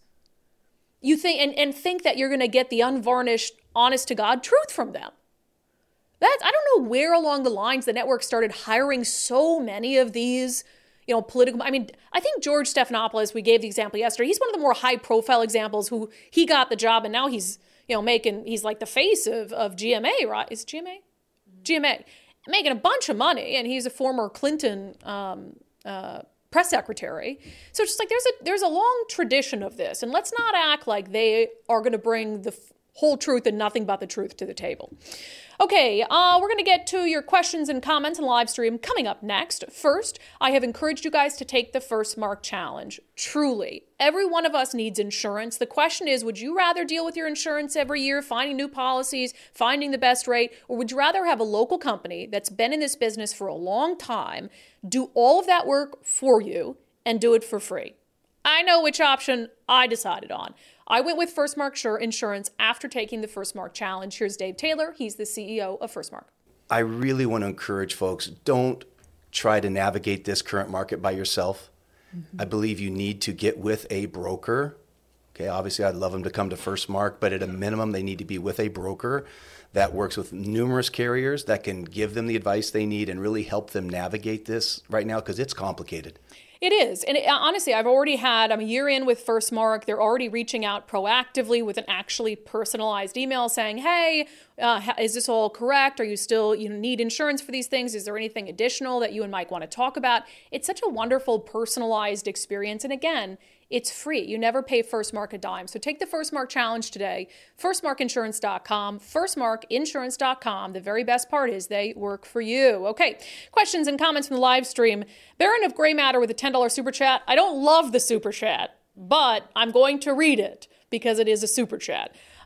You think and, and think that you're going to get the unvarnished, honest to God truth from them. That's, I don't know where along the lines the network started hiring so many of these, you know, political. I mean, I think George Stephanopoulos, we gave the example yesterday. He's one of the more high profile examples who he got the job and now he's, you know, making, he's like the face of, of G M A, right? Is it G M A? Mm-hmm. G M A. Making a bunch of money, and he's a former Clinton um, uh, press secretary. So it's just like there's a there's a long tradition of this, and let's not act like they are going to bring the f- whole truth and nothing but the truth to the table. Okay, uh, we're going to get to your questions and comments in the live stream coming up next. First, I have encouraged you guys to take the First Mark Challenge. Truly, every one of us needs insurance. The question is, would you rather deal with your insurance every year, finding new policies, finding the best rate, or would you rather have a local company that's been in this business for a long time do all of that work for you and do it for free? I know which option I decided on. I went with First Mark Insurance after taking the First Mark Challenge. Here's Dave Taylor. He's the C E O of First Mark. I really want to encourage folks, don't try to navigate this current market by yourself. Mm-hmm. I believe you need to get with a broker. Okay, obviously I'd love them to come to First Mark, but at a minimum they need to be with a broker that works with numerous carriers that can give them the advice they need and really help them navigate this right now because it's complicated. It is. And it, honestly, I've already had, I'm a year in with First Mark. They're already reaching out proactively with an actually personalized email saying, hey, uh, is this all correct? Are you still, you need insurance for these things? Is there anything additional that you and Mike want to talk about? It's such a wonderful personalized experience. And again, it's free. You never pay First Mark a dime. So take the First Mark Challenge today. first mark insurance dot com, first mark insurance dot com. The very best part is they work for you. Okay, questions and comments from the live stream. Baron of Gray Matter with a ten dollars super chat. I don't love the super chat, but I'm going to read it because it is a super chat.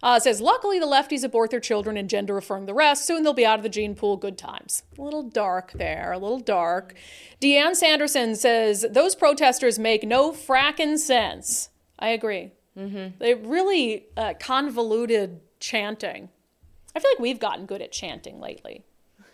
Uh, says, luckily the lefties abort their children and gender affirm the rest. Soon they'll be out of the gene pool. Good times. A little dark there, a little dark. Deanne Sanderson says, those protesters make no fracking sense. I agree. Mm-hmm. They really uh, convoluted chanting. I feel like we've gotten good at chanting lately.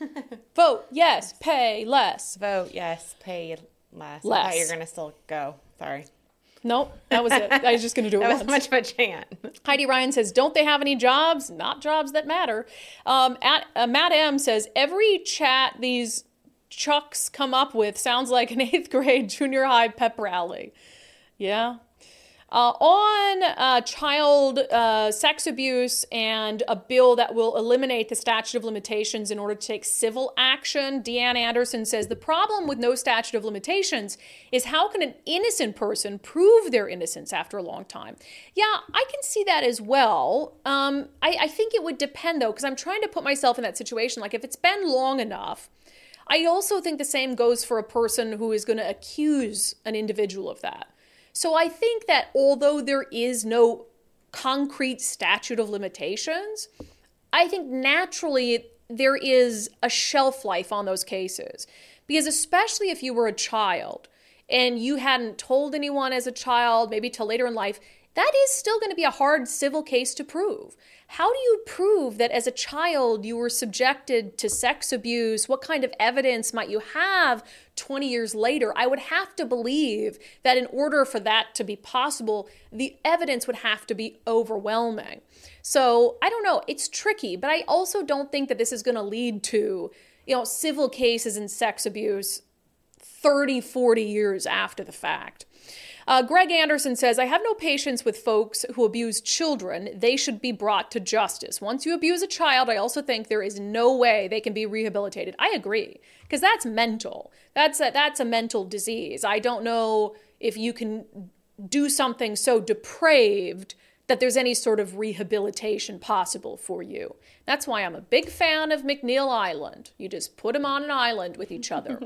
Vote yes, pay less. Vote yes, pay less. Less. I thought you were going to still go. Sorry. Nope, that was it. I was just going to do it That once. was much of a chant. Heidi Ryan says, don't they have any jobs? Not jobs that matter. Um, at, uh, Matt M says, every chat these chucks come up with sounds like an eighth grade junior high pep rally. Yeah. Uh, on uh, child uh, sex abuse and a bill that will eliminate the statute of limitations in order to take civil action, Deanne Anderson says the problem with no statute of limitations is how can an innocent person prove their innocence after a long time? Yeah, I can see that as well. Um, I, I think it would depend, though, because I'm trying to put myself in that situation. Like, if it's been long enough, I also think the same goes for a person who is going to accuse an individual of that. So I think that although there is no concrete statute of limitations, I think naturally there is a shelf life on those cases. Because especially if you were a child and you hadn't told anyone as a child, maybe till later in life, that is still going to be a hard civil case to prove. How do you prove that as a child you were subjected to sex abuse? What kind of evidence might you have twenty years later? I would have to believe that in order for that to be possible, the evidence would have to be overwhelming. So I don't know, it's tricky, but I also don't think that this is going to lead to, you know, civil cases in sex abuse thirty, forty years after the fact. Uh, Greg Anderson says, I have no patience with folks who abuse children. They should be brought to justice. Once you abuse a child, I also think there is no way they can be rehabilitated. I agree, because that's mental. That's a, that's a mental disease. I don't know if you can do something so depraved that there's any sort of rehabilitation possible for you. That's why I'm a big fan of McNeil Island. You just put them on an island with each other.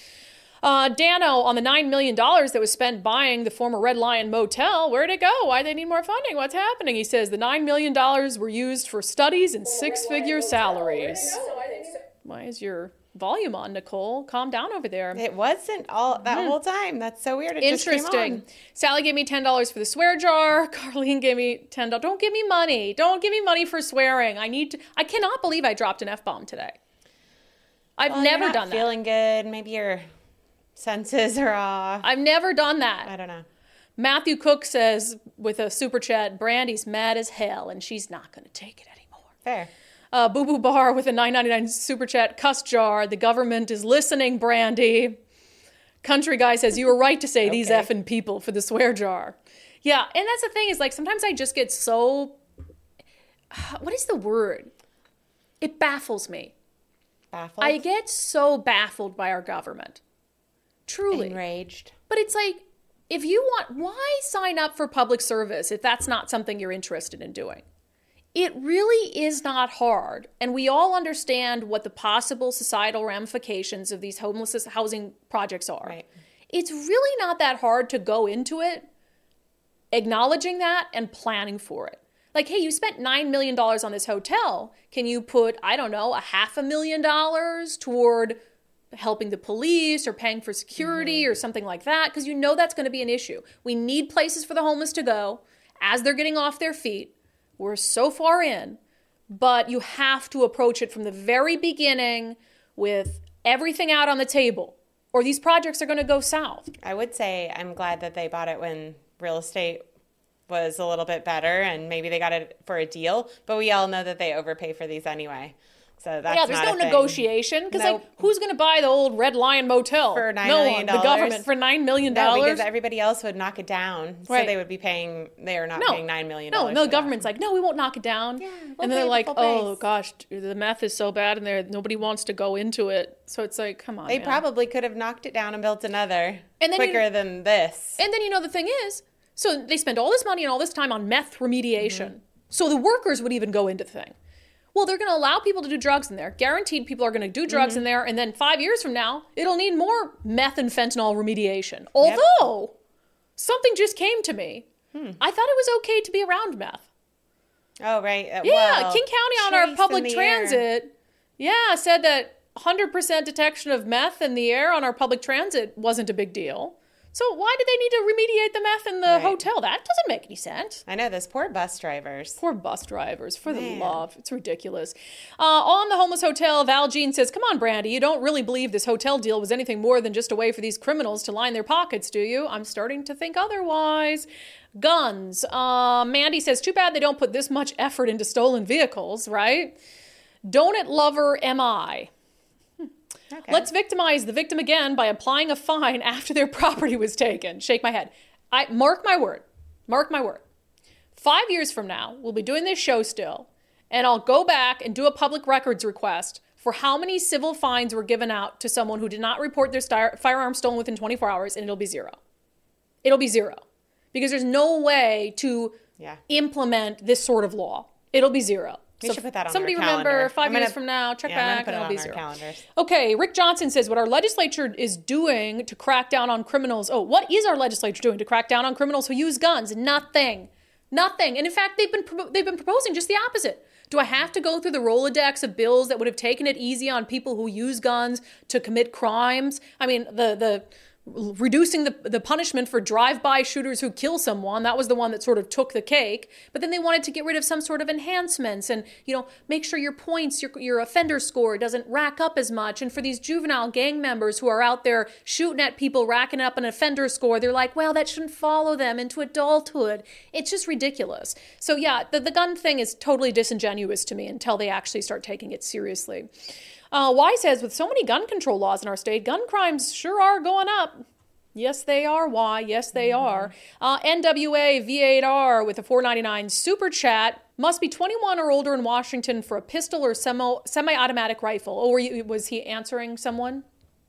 Uh, Dano, on the nine million dollars that was spent buying the former Red Lion Motel, where'd it go? Why they need more funding? What's happening? He says the nine million dollars were used for studies and six-figure salaries. Why is your volume on, Nicole? Calm down over there. It wasn't all that mm. whole time. That's so weird. It Interesting. Just came on. Sally gave me ten dollars for the swear jar. Carlene gave me ten dollars. Don't give me money. Don't give me money for swearing. I need to. I cannot believe I dropped an F-bomb today. I've well, never you're not done that. Feeling good. Maybe you're... senses are off. I've never done that. I don't know. Matthew Cook says with a super chat, Brandy's mad as hell and she's not going to take it anymore. Fair. Uh, Boo Boo Bar with a nine ninety-nine super chat, cuss jar. The government is listening, Brandy. Country Guy says, you were right to say okay. These effing people for the swear jar. Yeah, and that's the thing is like sometimes I just get so, what is the word? It baffles me. Baffled? I get so baffled by our government. Truly. Enraged. But it's like, if you want, why sign up for public service if that's not something you're interested in doing? It really is not hard. And we all understand what the possible societal ramifications of these homeless housing projects are. Right. It's really not that hard to go into it, acknowledging that and planning for it. Like, hey, you spent nine million dollars on this hotel. Can you put, I don't know, a half a million dollars toward helping the police or paying for security mm-hmm. or something like that? Because you know that's going to be an issue. We need places for the homeless to go as they're getting off their feet. We're so far in, but you have to approach it from the very beginning with everything out on the table, or these projects are going to go south. I would say I'm glad that they bought it when real estate was a little bit better and maybe they got it for a deal, but we all know that they overpay for these anyway. So that's yeah, there's not no a thing. negotiation because Nope. like who's going to buy the old Red Lion Motel for nine no million one, the government for nine million No, dollars. because everybody else would knock it down, so Right. they would be paying. They are not No. paying nine million No, dollars. no, the government's like, no, we won't knock it down. Yeah, we'll and pay then they're the like, full oh price. gosh, the meth is so bad in there, nobody wants to go into it. So it's like, come on, They man. probably could have knocked it down and built another And then you- quicker than this. And then you know the thing is, so they spend all this money and all this time on meth remediation. Mm-hmm. So the workers would even go into the thing. Well, they're going to allow people to do drugs in there. Guaranteed people are going to do drugs Mm-hmm. in there. And then five years from now, it'll need more meth and fentanyl remediation. Although, something just came to me. Hmm. I thought it was okay to be around meth. Oh, right. Uh, Yeah, well, King County on our trace public in the air. transit, yeah, said that one hundred percent detection of meth in the air on our public transit wasn't a big deal. So why do they need to remediate the meth in the Right. hotel? That doesn't make any sense. I know, those poor bus drivers. Poor bus drivers, for the Man. love. It's ridiculous. Uh, on the homeless hotel, Val Jean says, come on, Brandy, you don't really believe this hotel deal was anything more than just a way for these criminals to line their pockets, do you? I'm starting to think otherwise. Guns. Uh, Mandy says, too bad they don't put this much effort into stolen vehicles, right? Donut lover am I. Okay. Let's victimize the victim again by applying a fine after their property was taken. Shake my head. I mark my word. Mark my word. Five years from now, we'll be doing this show still, and I'll go back and do a public records request for how many civil fines were given out to someone who did not report their star- firearm stolen within twenty-four hours, and it'll be zero. It'll be zero. Because there's no way to Yeah. implement this sort of law. It'll be zero. We So should put that on somebody our remember calendar. five I'm years gonna- from now, check yeah, I'm gonna back, put and it it'll on be our zero. calendars. Okay, Rick Johnson says what our legislature is doing to crack down on criminals. Oh, what is our legislature doing to crack down on criminals who use guns? Nothing. Nothing. And in fact, they've been pro- they've been proposing just the opposite. Do I have to go through the Rolodex of bills that would have taken it easy on people who use guns to commit crimes? I mean, the the reducing the, the punishment for drive-by shooters who kill someone, that was the one that sort of took the cake. But then they wanted to get rid of some sort of enhancements and, you know, make sure your points, your, your offender score doesn't rack up as much. And for these juvenile gang members who are out there shooting at people, racking up an offender score, they're like, well, that shouldn't follow them into adulthood. It's just ridiculous. So yeah, the, the gun thing is totally disingenuous to me until they actually start taking it seriously. Uh, Y says, with so many gun control laws in our state, gun crimes sure are going up. Yes, they are, Y. Yes, they Mm-hmm. are. Uh, N W A V eight R with a four ninety-nine super chat. Must be twenty-one or older in Washington for a pistol or semi, semi-automatic rifle. Oh, were you, was he answering someone?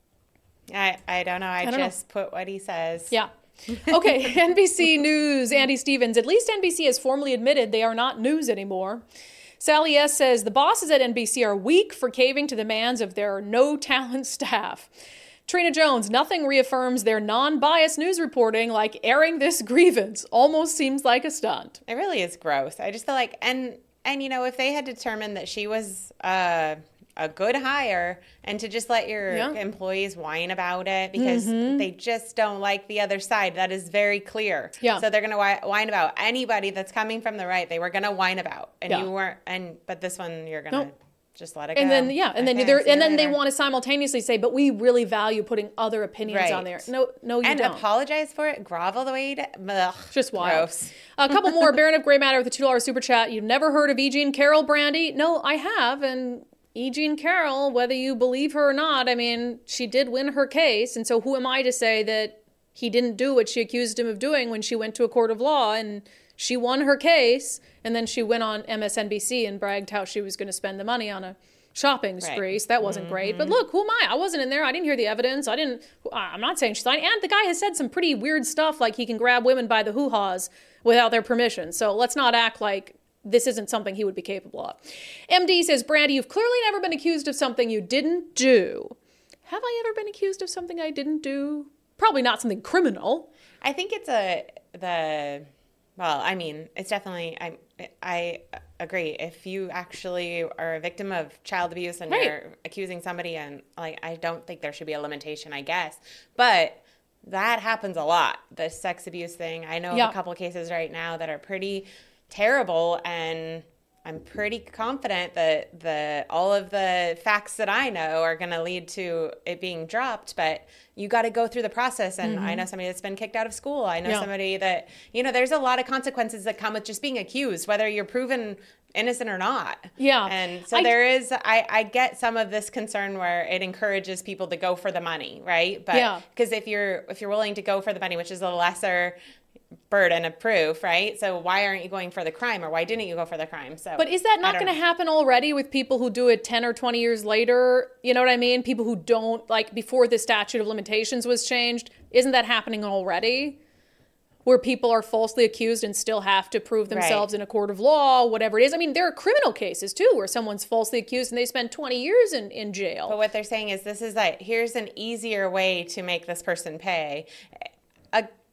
I, I don't know. I, I don't just put what he says. Yeah. Okay, N B C News, Andy Stevens. At least N B C has formally admitted they are not news anymore. Sally S. says, the bosses at N B C are weak for caving to the demands of their no-talent staff. Trina Jones, nothing reaffirms their non-biased news reporting like airing this grievance. Almost seems like a stunt. It really is gross. I just feel like, and, and you know, if they had determined that she was uh, a good hire and to just let your Yeah. employees whine about it because Mhm. they just don't like the other side. That is very clear. Yeah. So they're going to whine about anybody that's coming from the right. They were going to whine about, and Yeah. you weren't. And but this one, you're going to Nope. just let it go. And then yeah, and then Okay, they're, see you and then they later. want to simultaneously say, but we really value putting other opinions Right. on there. No, no, you and don't. apologize for it. Grovel the way you did. Ugh, Just wild. gross. A couple more. Baron of Grey Matter with a two dollar super chat. You've never heard of E. Jean Carroll, Brandy? No, I have. And E. Jean Carroll, whether you believe her or not, I mean, she did win her case. And so who am I to say that he didn't do what she accused him of doing when she went to a court of law and she won her case. And then she went on M S N B C and bragged how she was going to spend the money on a shopping spree. Right. So that wasn't great. But look, who am I? I wasn't in there. I didn't hear the evidence. I didn't, I'm not saying she's lying. And the guy has said some pretty weird stuff, like he can grab women by the hoo-haws without their permission. So let's not act like this isn't something he would be capable of. M D says, Brandy, you've clearly never been accused of something you didn't do. Have I ever been accused of something I didn't do? Probably not something criminal. I think it's a the well, I mean, it's definitely I I agree. If you actually are a victim of child abuse and Right. you're accusing somebody, and like, I don't think there should be a limitation, I guess. But that happens a lot. The sex abuse thing. I know Yeah. of a couple of cases right now that are pretty terrible, and I'm pretty confident that the all of the facts that I know are going to lead to it being dropped, but you got to go through the process. And I know somebody that's been kicked out of school. I know Yeah. somebody that, you know, there's a lot of consequences that come with just being accused, whether you're proven innocent or not. Yeah. And so I- there is, I, I get some of this concern where it encourages people to go for the money, right? But Yeah. because if you're, if you're willing to go for the money, which is a lesser burden of proof, right? So why aren't you going for the crime, or why didn't you go for the crime? So, But is that I not don't going to know. happen already with people who do it ten or twenty years later? You know what I mean? People who don't, like, before the statute of limitations was changed. Isn't that happening already? Where people are falsely accused and still have to prove themselves Right. in a court of law, whatever it is. I mean, there are criminal cases, too, where someone's falsely accused and they spend twenty years in, in jail. But what they're saying is this is like, here's an easier way to make this person pay. A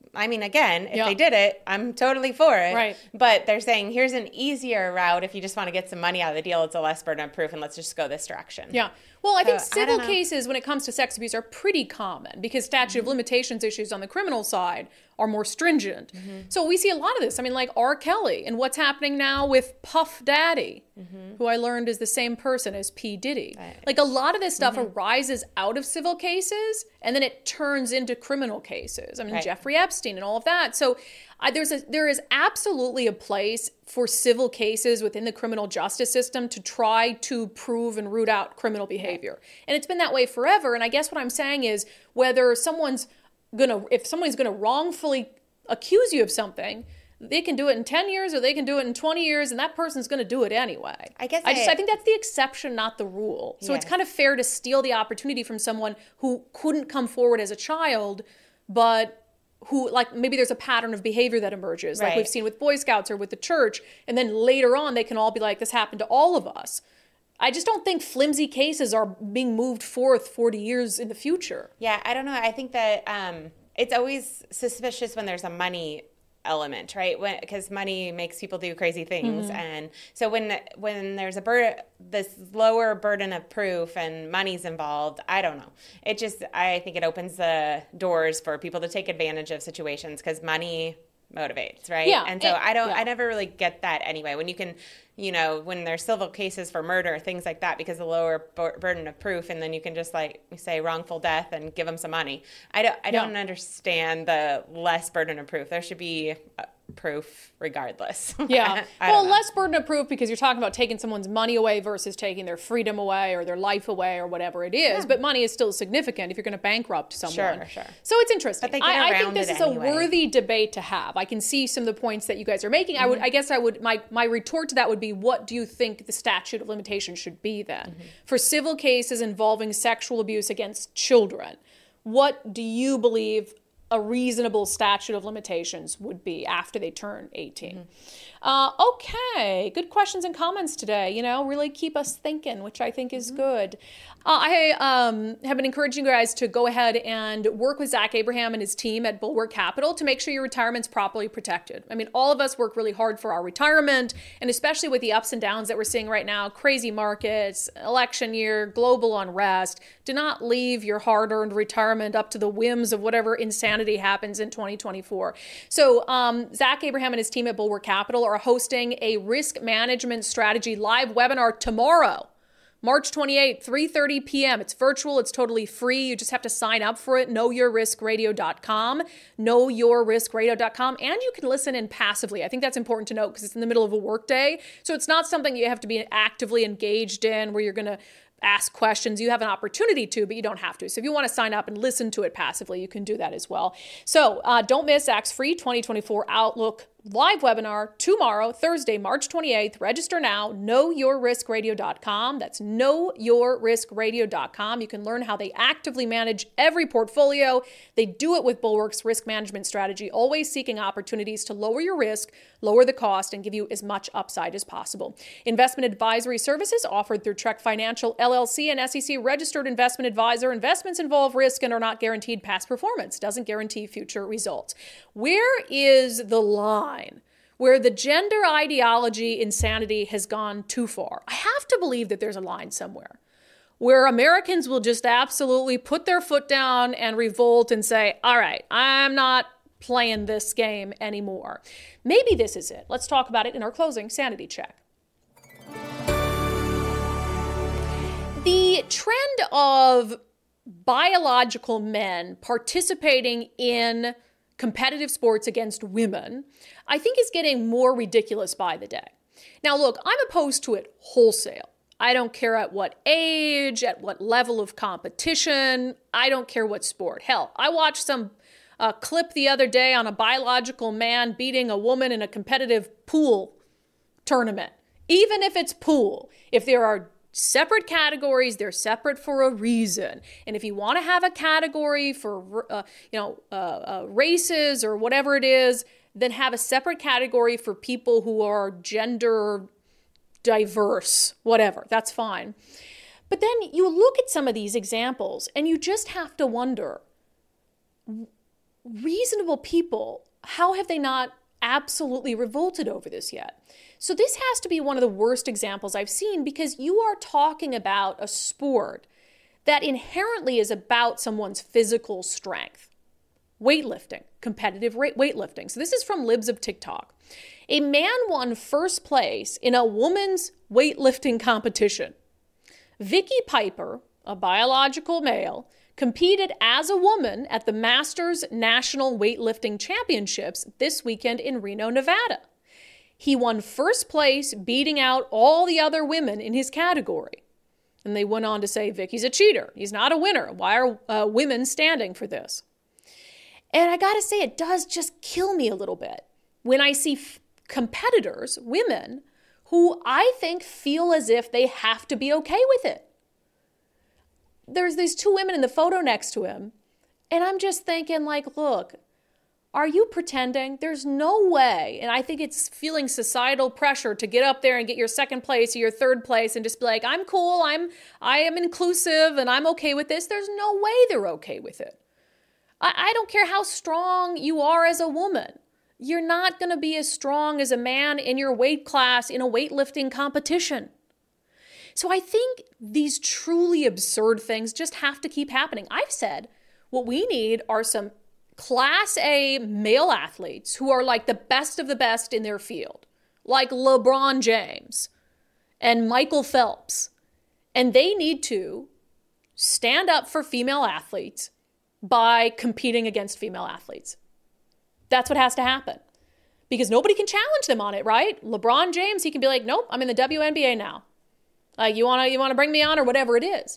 I mean, again, if Yeah. they did it, I'm totally for it. Right. But they're saying here's an easier route if you just want to get some money out of the deal. It's a less burden of proof, and let's just go this direction. Yeah. Well, I think So, I civil don't know. cases when it comes to sex abuse are pretty common because statute Mm-hmm. of limitations issues on the criminal side are more stringent. Mm-hmm. So we see a lot of this. I mean, like R. Kelly and what's happening now with Puff Daddy, Mm-hmm. who I learned is the same person as P. Diddy. Like a lot of this stuff Mm-hmm. arises out of civil cases and then it turns into criminal cases. I mean, Right. Jeffrey Epstein and all of that. So I, there's a, there is absolutely a place for civil cases within the criminal justice system to try to prove and root out criminal behavior. And it's been that way forever. And I guess what I'm saying is whether someone's gonna, if someone's gonna wrongfully accuse you of something, they can do it in ten years or they can do it in twenty years, and that person's going to do it anyway. I guess I just I- I think that's the exception, not the rule. So it's Yes. kind of fair to steal the opportunity from someone who couldn't come forward as a child, but who, like, maybe there's a pattern of behavior that emerges, like Right. we've seen with Boy Scouts or with the church, and then later on they can all be like, this happened to all of us. I just don't think flimsy cases are being moved forth forty years in the future. Yeah, I don't know. I think that um, it's always suspicious when there's a money element, right? When because money makes people do crazy things, Mhm. and so when when there's a bur- this lower burden of proof and money's involved, I don't know. It just I think it opens the doors for people to take advantage of situations because money motivates, right? Yeah, And so it- I don't, yeah. I never really get that anyway. When you can, you know, when there's civil cases for murder, things like that, because of the lower bur- burden of proof, and then you can just like say wrongful death and give them some money. I don't, I Yeah. don't understand the less burden of proof. There should be uh, proof regardless. Yeah. I well, don't know. less burden of proof because you're talking about taking someone's money away versus taking their freedom away or their life away or whatever it is. But money is still significant if you're going to bankrupt someone. Sure, sure. So it's interesting. But they get I, I think around this it is anyway. a worthy debate to have. I can see some of the points that you guys are making. I would, Mm-hmm. I guess, I would. My my retort to that would be, what do you think the statute of limitations should be then Mm-hmm. for civil cases involving sexual abuse against children? What do you believe a reasonable statute of limitations would be after they turn eighteen? Mm-hmm. Uh, okay, good questions and comments today. You know, really keep us thinking, which I think is Mm-hmm. good. Uh, I um, have been encouraging you guys to go ahead and work with Zach Abraham and his team at Bulwark Capital to make sure your retirement's properly protected. I mean, all of us work really hard for our retirement, and especially with the ups and downs that we're seeing right now, crazy markets, election year, global unrest. Do not leave your hard-earned retirement up to the whims of whatever insanity happens in twenty twenty-four. So um, Zach Abraham and his team at Bulwark Capital are hosting a risk management strategy live webinar tomorrow, March twenty-eighth, three thirty p.m. It's virtual. It's totally free. You just have to sign up for it. know your risk radio dot com. know your risk radio dot com. And you can listen in passively. I think that's important to note because it's in the middle of a workday. So it's not something you have to be actively engaged in where you're going to ask questions. You have an opportunity to, but you don't have to. So if you want to sign up and listen to it passively, you can do that as well. So uh, don't miss Zach's free twenty twenty-four Outlook live webinar tomorrow, Thursday, March twenty-eighth. Register now, know your risk radio dot com. That's know your risk radio dot com. You can learn how they actively manage every portfolio. They do it with Bulwark's risk management strategy, always seeking opportunities to lower your risk, lower the cost, and give you as much upside as possible. Investment advisory services offered through Trek Financial, L L C, and S E C registered investment advisor. Investments involve risk and are not guaranteed past performance. Doesn't guarantee future results. Where is the line where the gender ideology insanity has gone too far? I have to believe that there's a line somewhere where Americans will just absolutely put their foot down and revolt and say, all right, I'm not playing this game anymore. Maybe this is it. Let's talk about it in our closing sanity check. The trend of biological men participating in competitive sports against women, I think is getting more ridiculous by the day. Now, look, I'm opposed to it wholesale. I don't care at what age, at what level of competition. I don't care what sport. Hell, I watched some uh, clip the other day on a biological man beating a woman in a competitive pool tournament. Even if it's pool, if there are separate categories, they're separate for a reason. And if you want to have a category for, uh, you know, uh, uh, races or whatever it is, then have a separate category for people who are gender diverse, whatever. That's fine. But then you look at some of these examples and you just have to wonder, reasonable people, how have they not absolutely revolted over this yet? So this has to be one of the worst examples I've seen, because you are talking about a sport that inherently is about someone's physical strength. Weightlifting, competitive weightlifting. So this is from Libs of TikTok. A man won first place in a woman's weightlifting competition. Vicky Piper, a biological male, competed as a woman at the Masters National Weightlifting Championships this weekend in Reno, Nevada. He won first place, beating out all the other women in his category. And they went on to say, Vicky's a cheater. He's not a winner. Why are uh, women standing for this? And I gotta say, it does just kill me a little bit when I see f- competitors, women, who I think feel as if they have to be okay with it. There's these two women in the photo next to him, and I'm just thinking, like, look, are you pretending? There's no way. And I think it's feeling societal pressure to get up there and get your second place or your third place and just be like, I'm cool, I'm, I am inclusive, and I'm okay with this. There's no way they're okay with it. I, I don't care how strong you are as a woman. You're not going to be as strong as a man in your weight class in a weightlifting competition. So I think these truly absurd things just have to keep happening. I've said what we need are some Class A male athletes who are like the best of the best in their field, like LeBron James and Michael Phelps. And they need to stand up for female athletes by competing against female athletes. That's what has to happen. Because nobody can challenge them on it, right? LeBron James, he can be like, nope, I'm in the W N B A now. Like, you want to you want to bring me on or whatever it is.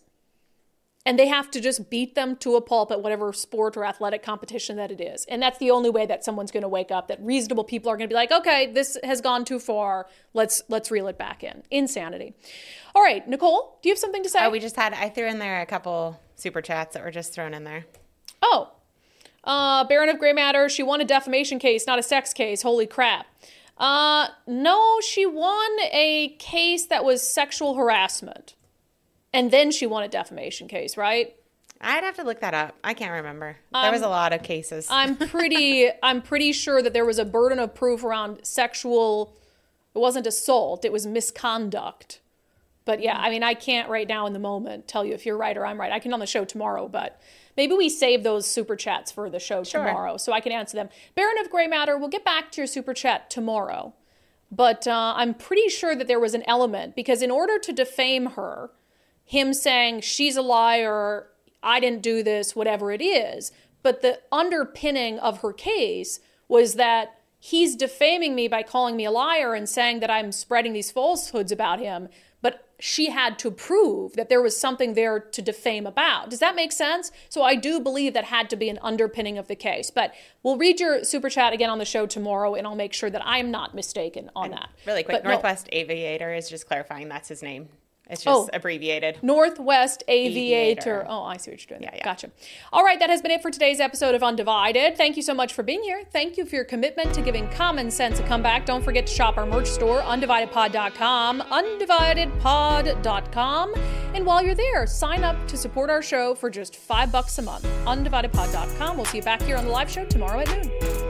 And they have to just beat them to a pulp at whatever sport or athletic competition that it is. And that's the only way that someone's going to wake up, that reasonable people are going to be like, okay, this has gone too far. Let's let's reel it back in. Insanity. All right, Nicole, do you have something to say? Oh, we just had, I threw in there a couple super chats that were just thrown in there. Oh, uh, Baron of Gray Matter, she won a defamation case, not a sex case. Holy crap. Uh, no, she won a case that was sexual harassment. And then she won a defamation case, right? I'd have to look that up. I can't remember. There Um, was a lot of cases. I'm pretty I'm pretty sure that there was a burden of proof around sexual, it wasn't assault, it was misconduct. But yeah, I mean, I can't right now in the moment tell you if you're right or I'm right. I can on the show tomorrow, but maybe we save those super chats for the show Sure. tomorrow so I can answer them. Baron of Gray Matter, we'll get back to your super chat tomorrow. But uh, I'm pretty sure that there was an element, because in order to defame her, him saying she's a liar, I didn't do this, whatever it is, but the underpinning of her case was that he's defaming me by calling me a liar and saying that I'm spreading these falsehoods about him, but she had to prove that there was something there to defame about. Does that make sense? So I do believe that had to be an underpinning of the case. But we'll read your super chat again on the show tomorrow, and I'll make sure that I'm not mistaken on And that. Really quick, But no. Northwest Aviator is just clarifying that's his name. It's just Oh. abbreviated. Northwest Aviator. Aviator. Oh, I see what you're doing. Yeah, yeah. Gotcha. All right, that has been it for today's episode of Undivided. Thank you so much for being here. Thank you for your commitment to giving common sense a comeback. Don't forget to shop our merch store, undivided pod dot com, undivided pod dot com. And while you're there, sign up to support our show for just five bucks a month. undivided pod dot com. We'll see you back here on the live show tomorrow at noon.